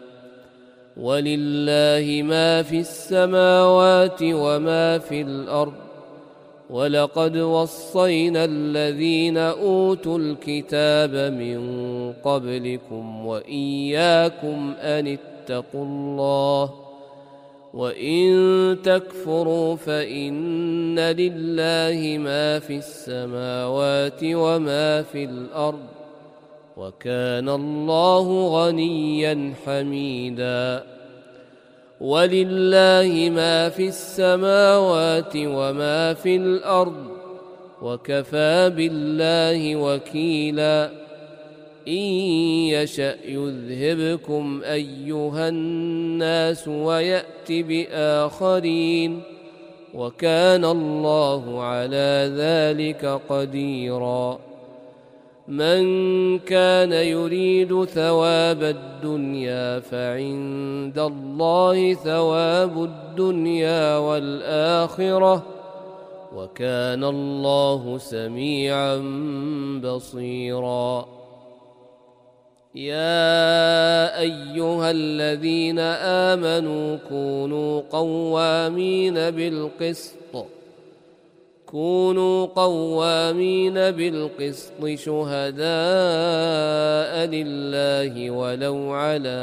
ولله ما في السماوات وما في الأرض ولقد وصينا الذين أوتوا الكتاب من قبلكم وإياكم أن اتقوا الله وإن تكفروا فإن لله ما في السماوات وما في الأرض وكان الله غنيا حميدا ولله ما في السماوات وما في الأرض وكفى بالله وكيلا إن يشأ يذهبكم أيها الناس ويأت بآخرين وكان الله على ذلك قديرا من كان يريد ثواب الدنيا فعند الله ثواب الدنيا والآخرة وكان الله سميعا بصيرا يا أيها الذين آمنوا كونوا قوامين بالقسط كونوا قوامين بالقسط شهداء لله ولو على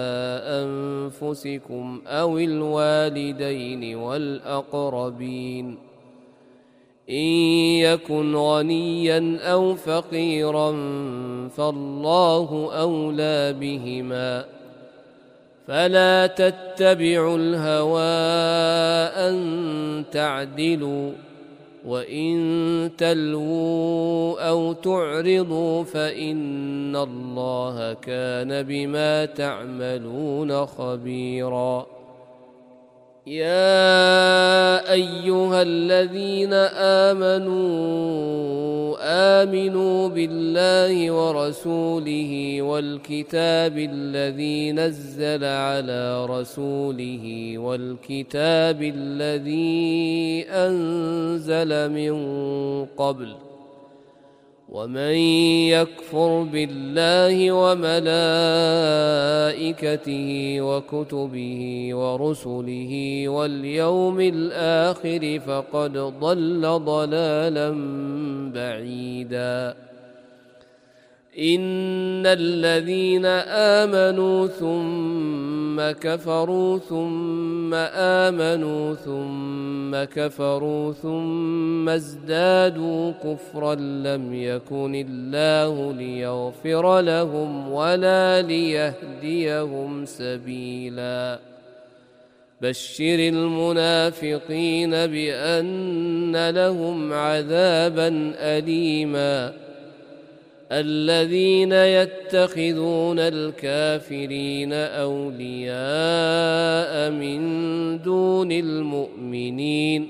أنفسكم أو الوالدين والأقربين إن يكن غنيا أو فقيرا فالله أولى بهما فلا تتبعوا الهوى أن تعدلوا وإن تلووا أو تعرضوا فإن الله كان بما تعملون خبيرا يا أيها الذين آمنوا آمنوا بالله ورسوله والكتاب الذي نزل على رسوله والكتاب الذي أنزل من قبل ومن يكفر بالله وملائكته وكتبه ورسله واليوم الآخر فقد ضل ضلالا بعيدا إن الذين آمنوا ثم كفروا ثم آمنوا ثم كفروا ثم ازدادوا كفرا لم يكن الله ليغفر لهم ولا ليهديهم سبيلا بشر المنافقين بأن لهم عذابا أليما الذين يتخذون الكافرين أولياء من دون المؤمنين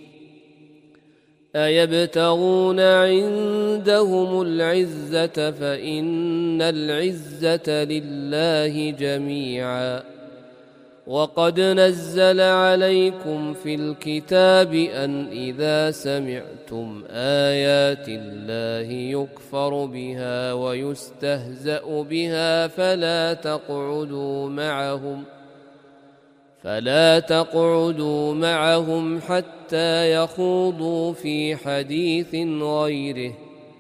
أيبتغون عندهم العزة فإن العزة لله جميعا وقد نزل عليكم في الكتاب أن إذا سمعتم آيات الله يكفر بها ويستهزأ بها فلا تقعدوا معهم فلا تقعدوا معهم حتى يخوضوا في حديث غيره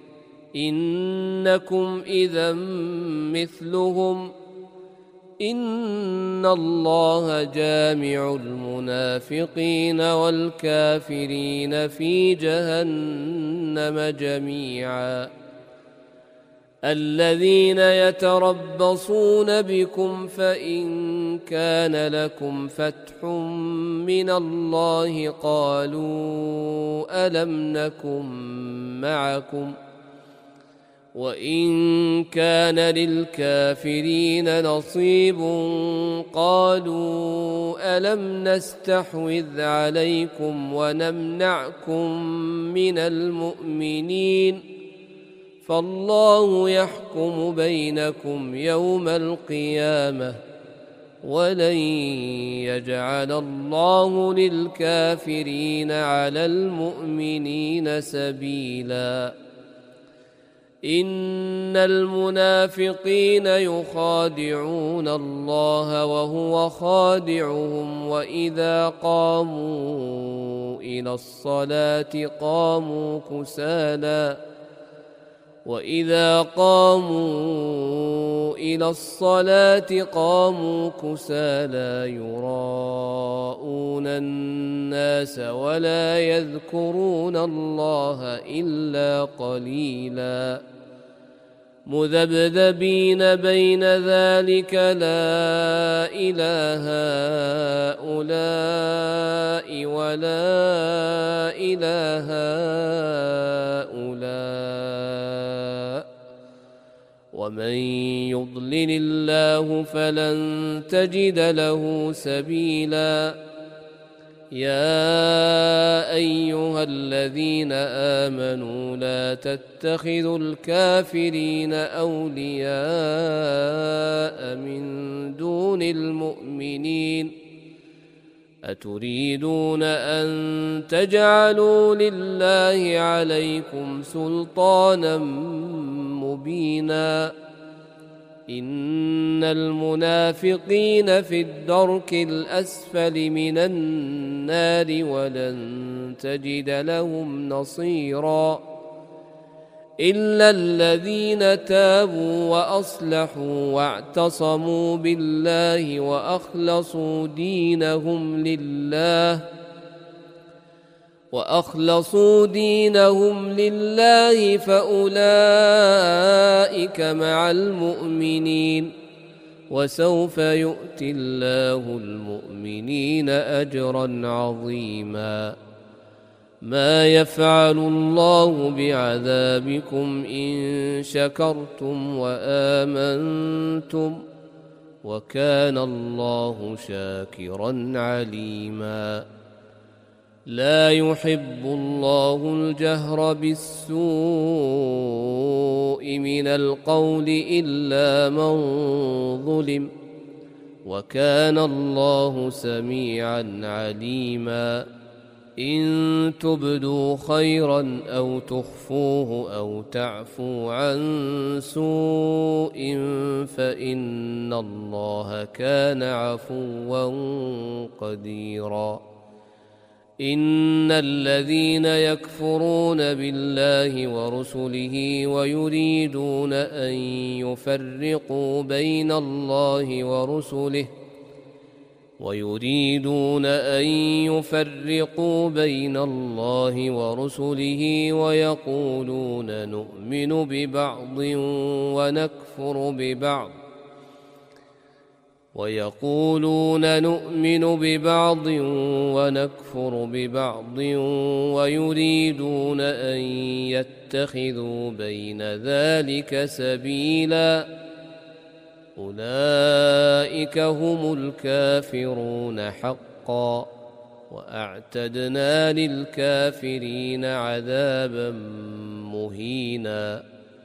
إنكم إذا مثلهم إن الله جامع المنافقين والكافرين في جهنم جميعا الذين يتربصون بكم فإن كان لكم فتح من الله قالوا ألم نكن معكم وإن كان للكافرين نصيب قالوا ألم نستحوذ عليكم ونمنعكم من المؤمنين فالله يحكم بينكم يوم القيامة ولن يجعل الله للكافرين على المؤمنين سبيلا إن المنافقين يخادعون الله وهو خادعهم وإذا قاموا إلى الصلاة قاموا كسالى وإذا قاموا إلى الصلاة قاموا كسالى يراءون الناس ولا يذكرون الله إلا قليلا مذبذبين بين ذلك لا إله هؤلاء ولا إله هؤلاء ومن يضلل الله فلن تجد له سبيلا يا أيها الذين آمنوا لا تتخذوا الكافرين أولياء من دون المؤمنين أتريدون أن تجعلوا لله عليكم سلطانا مبينا إن المنافقين في الدرك الأسفل من النار ولن تجد لهم نصيرا إلا الذين تابوا وأصلحوا واعتصموا بالله وأخلصوا دينهم لله وأخلصوا دينهم لله فأولئك مع المؤمنين وسوف يؤتي الله المؤمنين أجرا عظيما ما يفعل الله بعذابكم إن شكرتم وآمنتم وكان الله شاكرا عليما لا يحب الله الجهر بالسوء من القول إلا من ظلم وكان الله سميعا عليما إن تبدوا خيرا أو تخفوه أو تعفوا عن سوء فإن الله كان عفوا قديرا إن الذين يكفرون بالله ورسله ويريدون أن يفرقوا بين الله ورسله ويريدون أن يفرقوا بين الله ورسله ويقولون نؤمن ببعض ونكفر ببعض ويقولون نؤمن ببعض ونكفر ببعض ويريدون أن يتخذوا بين ذلك سبيلا أولئك هم الكافرون حقا وأعتدنا للكافرين عذابا مهينا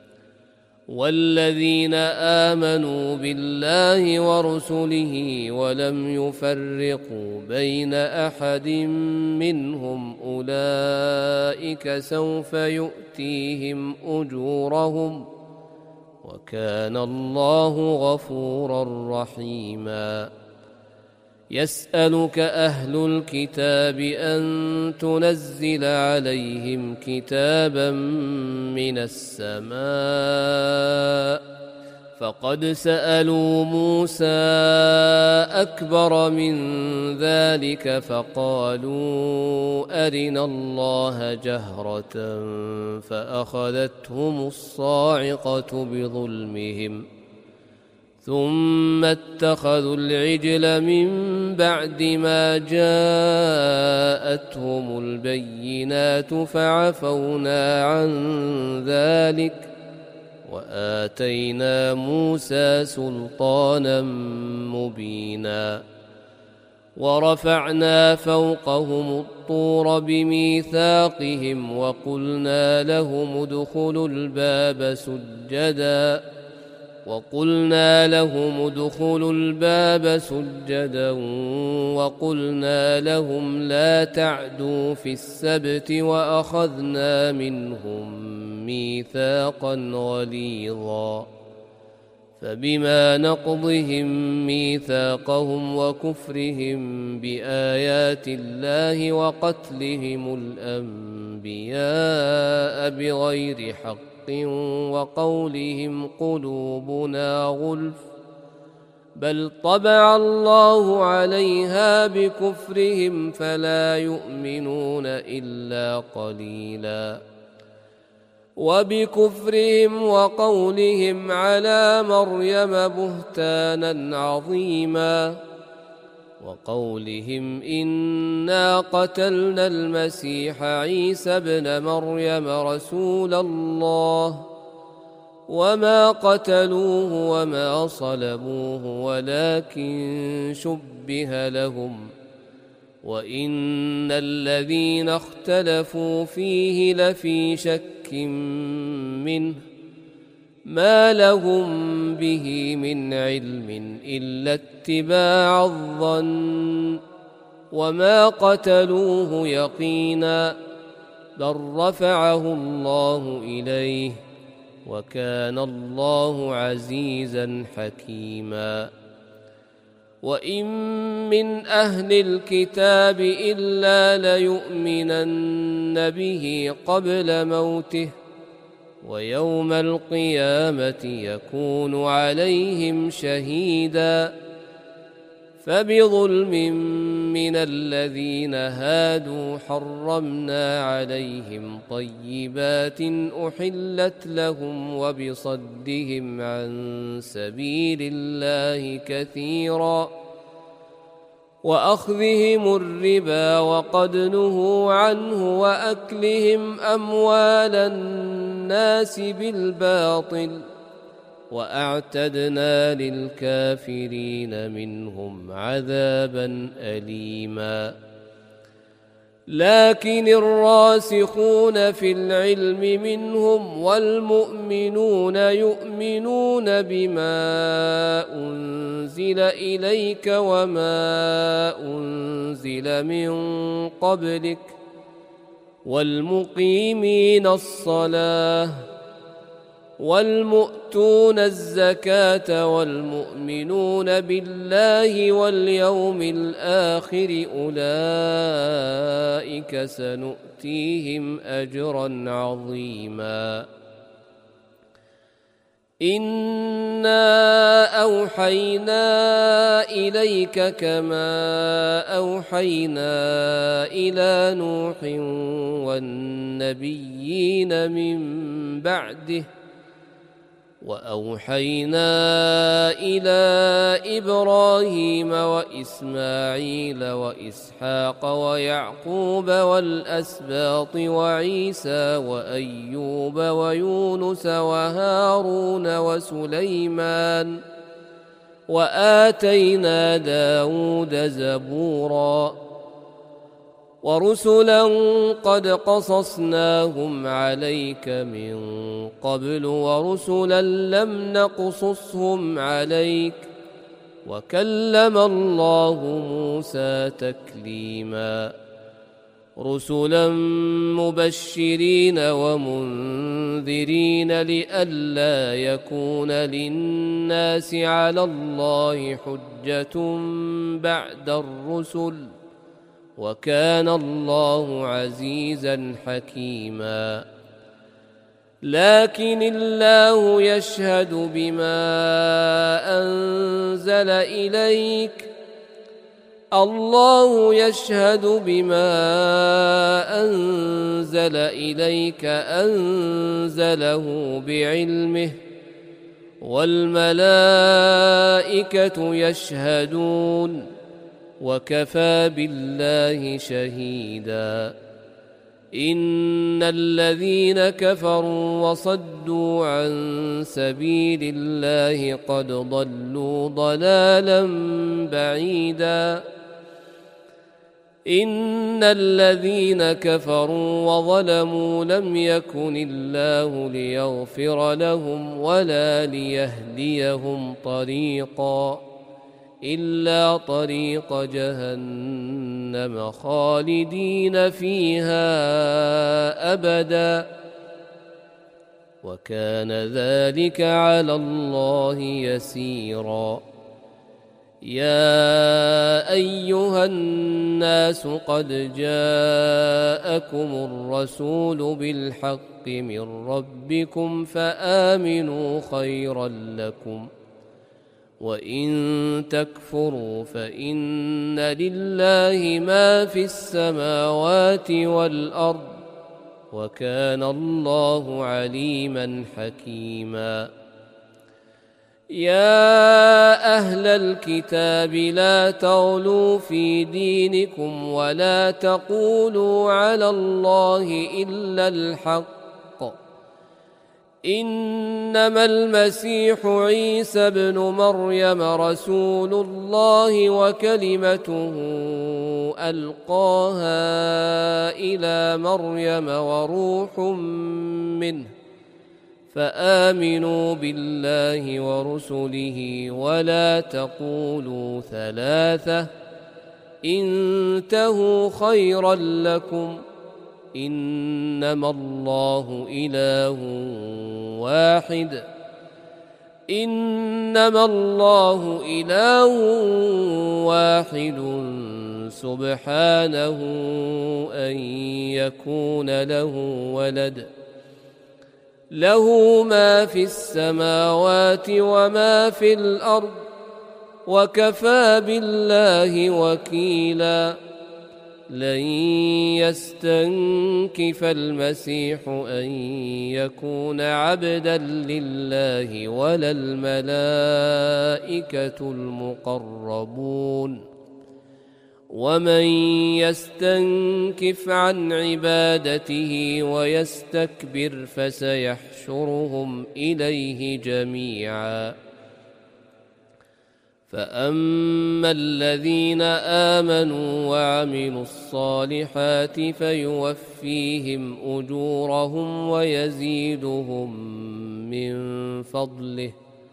والذين آمنوا بالله ورسله ولم يفرقوا بين أحد منهم أولئك سوف يؤتيهم أجورهم وكان الله غفورا رحيما يسألك أهل الكتاب أن تنزل عليهم كتابا من السماء فقد سألوا موسى أكبر من ذلك فقالوا أرنا الله جهرة فأخذتهم الصاعقة بظلمهم ثم اتخذوا العجل من بعد ما جاءتهم البينات فعفونا عن ذلك وآتينا موسى سلطانا مبينا ورفعنا فوقهم الطور بميثاقهم وقلنا لهم ادخلوا الباب سجدا وقلنا لهم ادخلوا الباب سجدا وقلنا لهم لا تعدوا في السبت وأخذنا منهم ميثاقا غليظا فبما نقضهم ميثاقهم وكفرهم بآيات الله وقتلهم الأنبياء بغير حق وقولهم قلوبنا غلف بل طبع الله عليها بكفرهم فلا يؤمنون إلا قليلا وبكفرهم وقولهم على مريم بهتانا عظيما وقولهم إنا قتلنا المسيح عيسى ابن مريم رسول الله وما قتلوه وما صلبوه ولكن شبه لهم وإن الذين اختلفوا فيه لفي شك منه ما لهم به من علم إلا اتباع الظن وما قتلوه يقينا بل رفعه الله إليه وكان الله عزيزا حكيما. وإن من أهل الكتاب إلا ليؤمنن به قبل موته ويوم القيامة يكون عليهم شهيدا. فبظلم من الذين هادوا حرمنا عليهم طيبات أحلت لهم وبصدهم عن سبيل الله كثيرا وأخذهم الربا وقد نهوا عنه وأكلهم أموال الناس بالباطل وأعتدنا للكافرين منهم عذابا أليما. لكن الراسخون في العلم منهم والمؤمنون يؤمنون بما أنزل إليك وما أنزل من قبلك والمقيمين الصلاة والمؤتون الزكاة والمؤمنون بالله واليوم الآخر أولئك سنؤتيهم أجرا عظيما. إنا أوحينا إليك كما أوحينا إلى نوح والنبيين من بعده وأوحينا إلى إبراهيم وإسماعيل وإسحاق ويعقوب والأسباط وعيسى وأيوب ويونس وهارون وسليمان وآتينا داود زبورا ورسلا قد قصصناهم عليك من قبل ورسلا لم نقصصهم عليك وكلم الله موسى تكليما. رسلا مبشرين ومنذرين لئلا يكون للناس على الله حجة بعد الرسل وكان الله عزيزا حكيما. لكن الله يشهد بما أنزل إليك الله يشهد بما أنزل إليك أنزله بعلمه والملائكة يشهدون وكفى بالله شهيدا. إن الذين كفروا وصدوا عن سبيل الله قد ضلوا ضلالا بعيدا. إن الذين كفروا وظلموا لم يكن الله ليغفر لهم ولا ليهديهم طريقا إلا طريق جهنم خالدين فيها أبدا وكان ذلك على الله يسيرا. يا أيها الناس قد جاءكم الرسول بالحق من ربكم فآمنوا خيرا لكم وإن تكفروا فإن لله ما في السماوات والأرض وكان الله عليما حكيما. يا أهل الكتاب لا تغلوا في دينكم ولا تقولوا على الله إلا الحق إنما المسيح عيسى ابن مريم رسول الله وكلمته ألقاها إلى مريم وروح منه فآمنوا بالله ورسله ولا تقولوا ثلاثة انتهوا خيرا لكم إنما الله إله واحد إنما الله إله واحد سبحانه أن يكون له ولد له ما في السماوات وما في الأرض وكفى بالله وكيلا لن يستنكف المسيح أن يكون عبدا لله ولا الملائكة المقربون ومن يستنكف عن عبادته ويستكبر فسيحشرهم إليه جميعا فأما الذين آمنوا وعملوا الصالحات فيوفيهم أجورهم ويزيدهم من فضله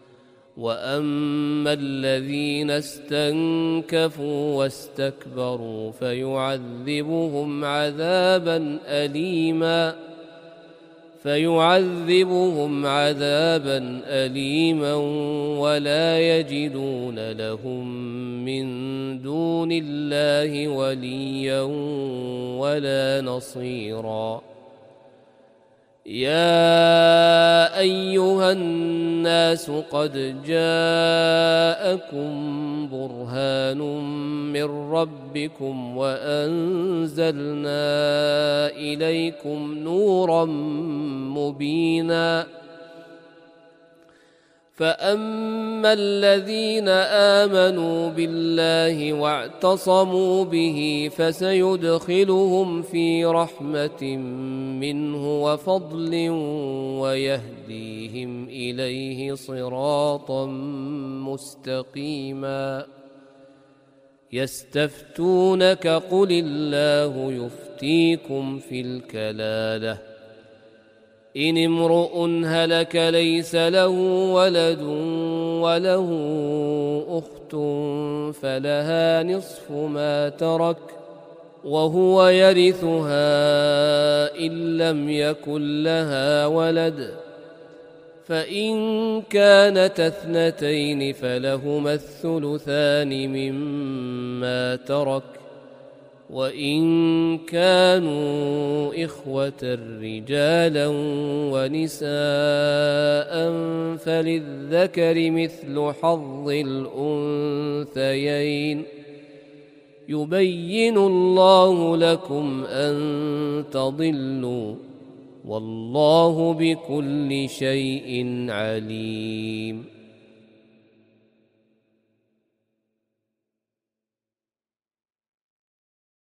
وأما الذين استنكفوا واستكبروا فيعذبهم عذابا أليما فيعذبهم عذابا أليما ولا يجدون لهم من دون الله وليا ولا نصيرا يا أيها الناس قد جاءكم برهان من ربكم وأنزلنا إليكم نورا مبينا فأما الذين آمنوا بالله واعتصموا به فسيدخلهم في رحمة منه وفضل ويهديهم إليه صراطا مستقيما يستفتونك قل الله يفتيكم في الكلالة إن امرؤ هلك ليس له ولد وله أخت فلها نصف ما ترك وهو يرثها إن لم يكن لها ولد فإن كانت اثنتين فلهما الثلثان مما ترك وإن كانوا إخوة رجالا ونساء فللذكر مثل حظ الأنثيين يبين الله لكم أن تضلوا والله بكل شيء عليم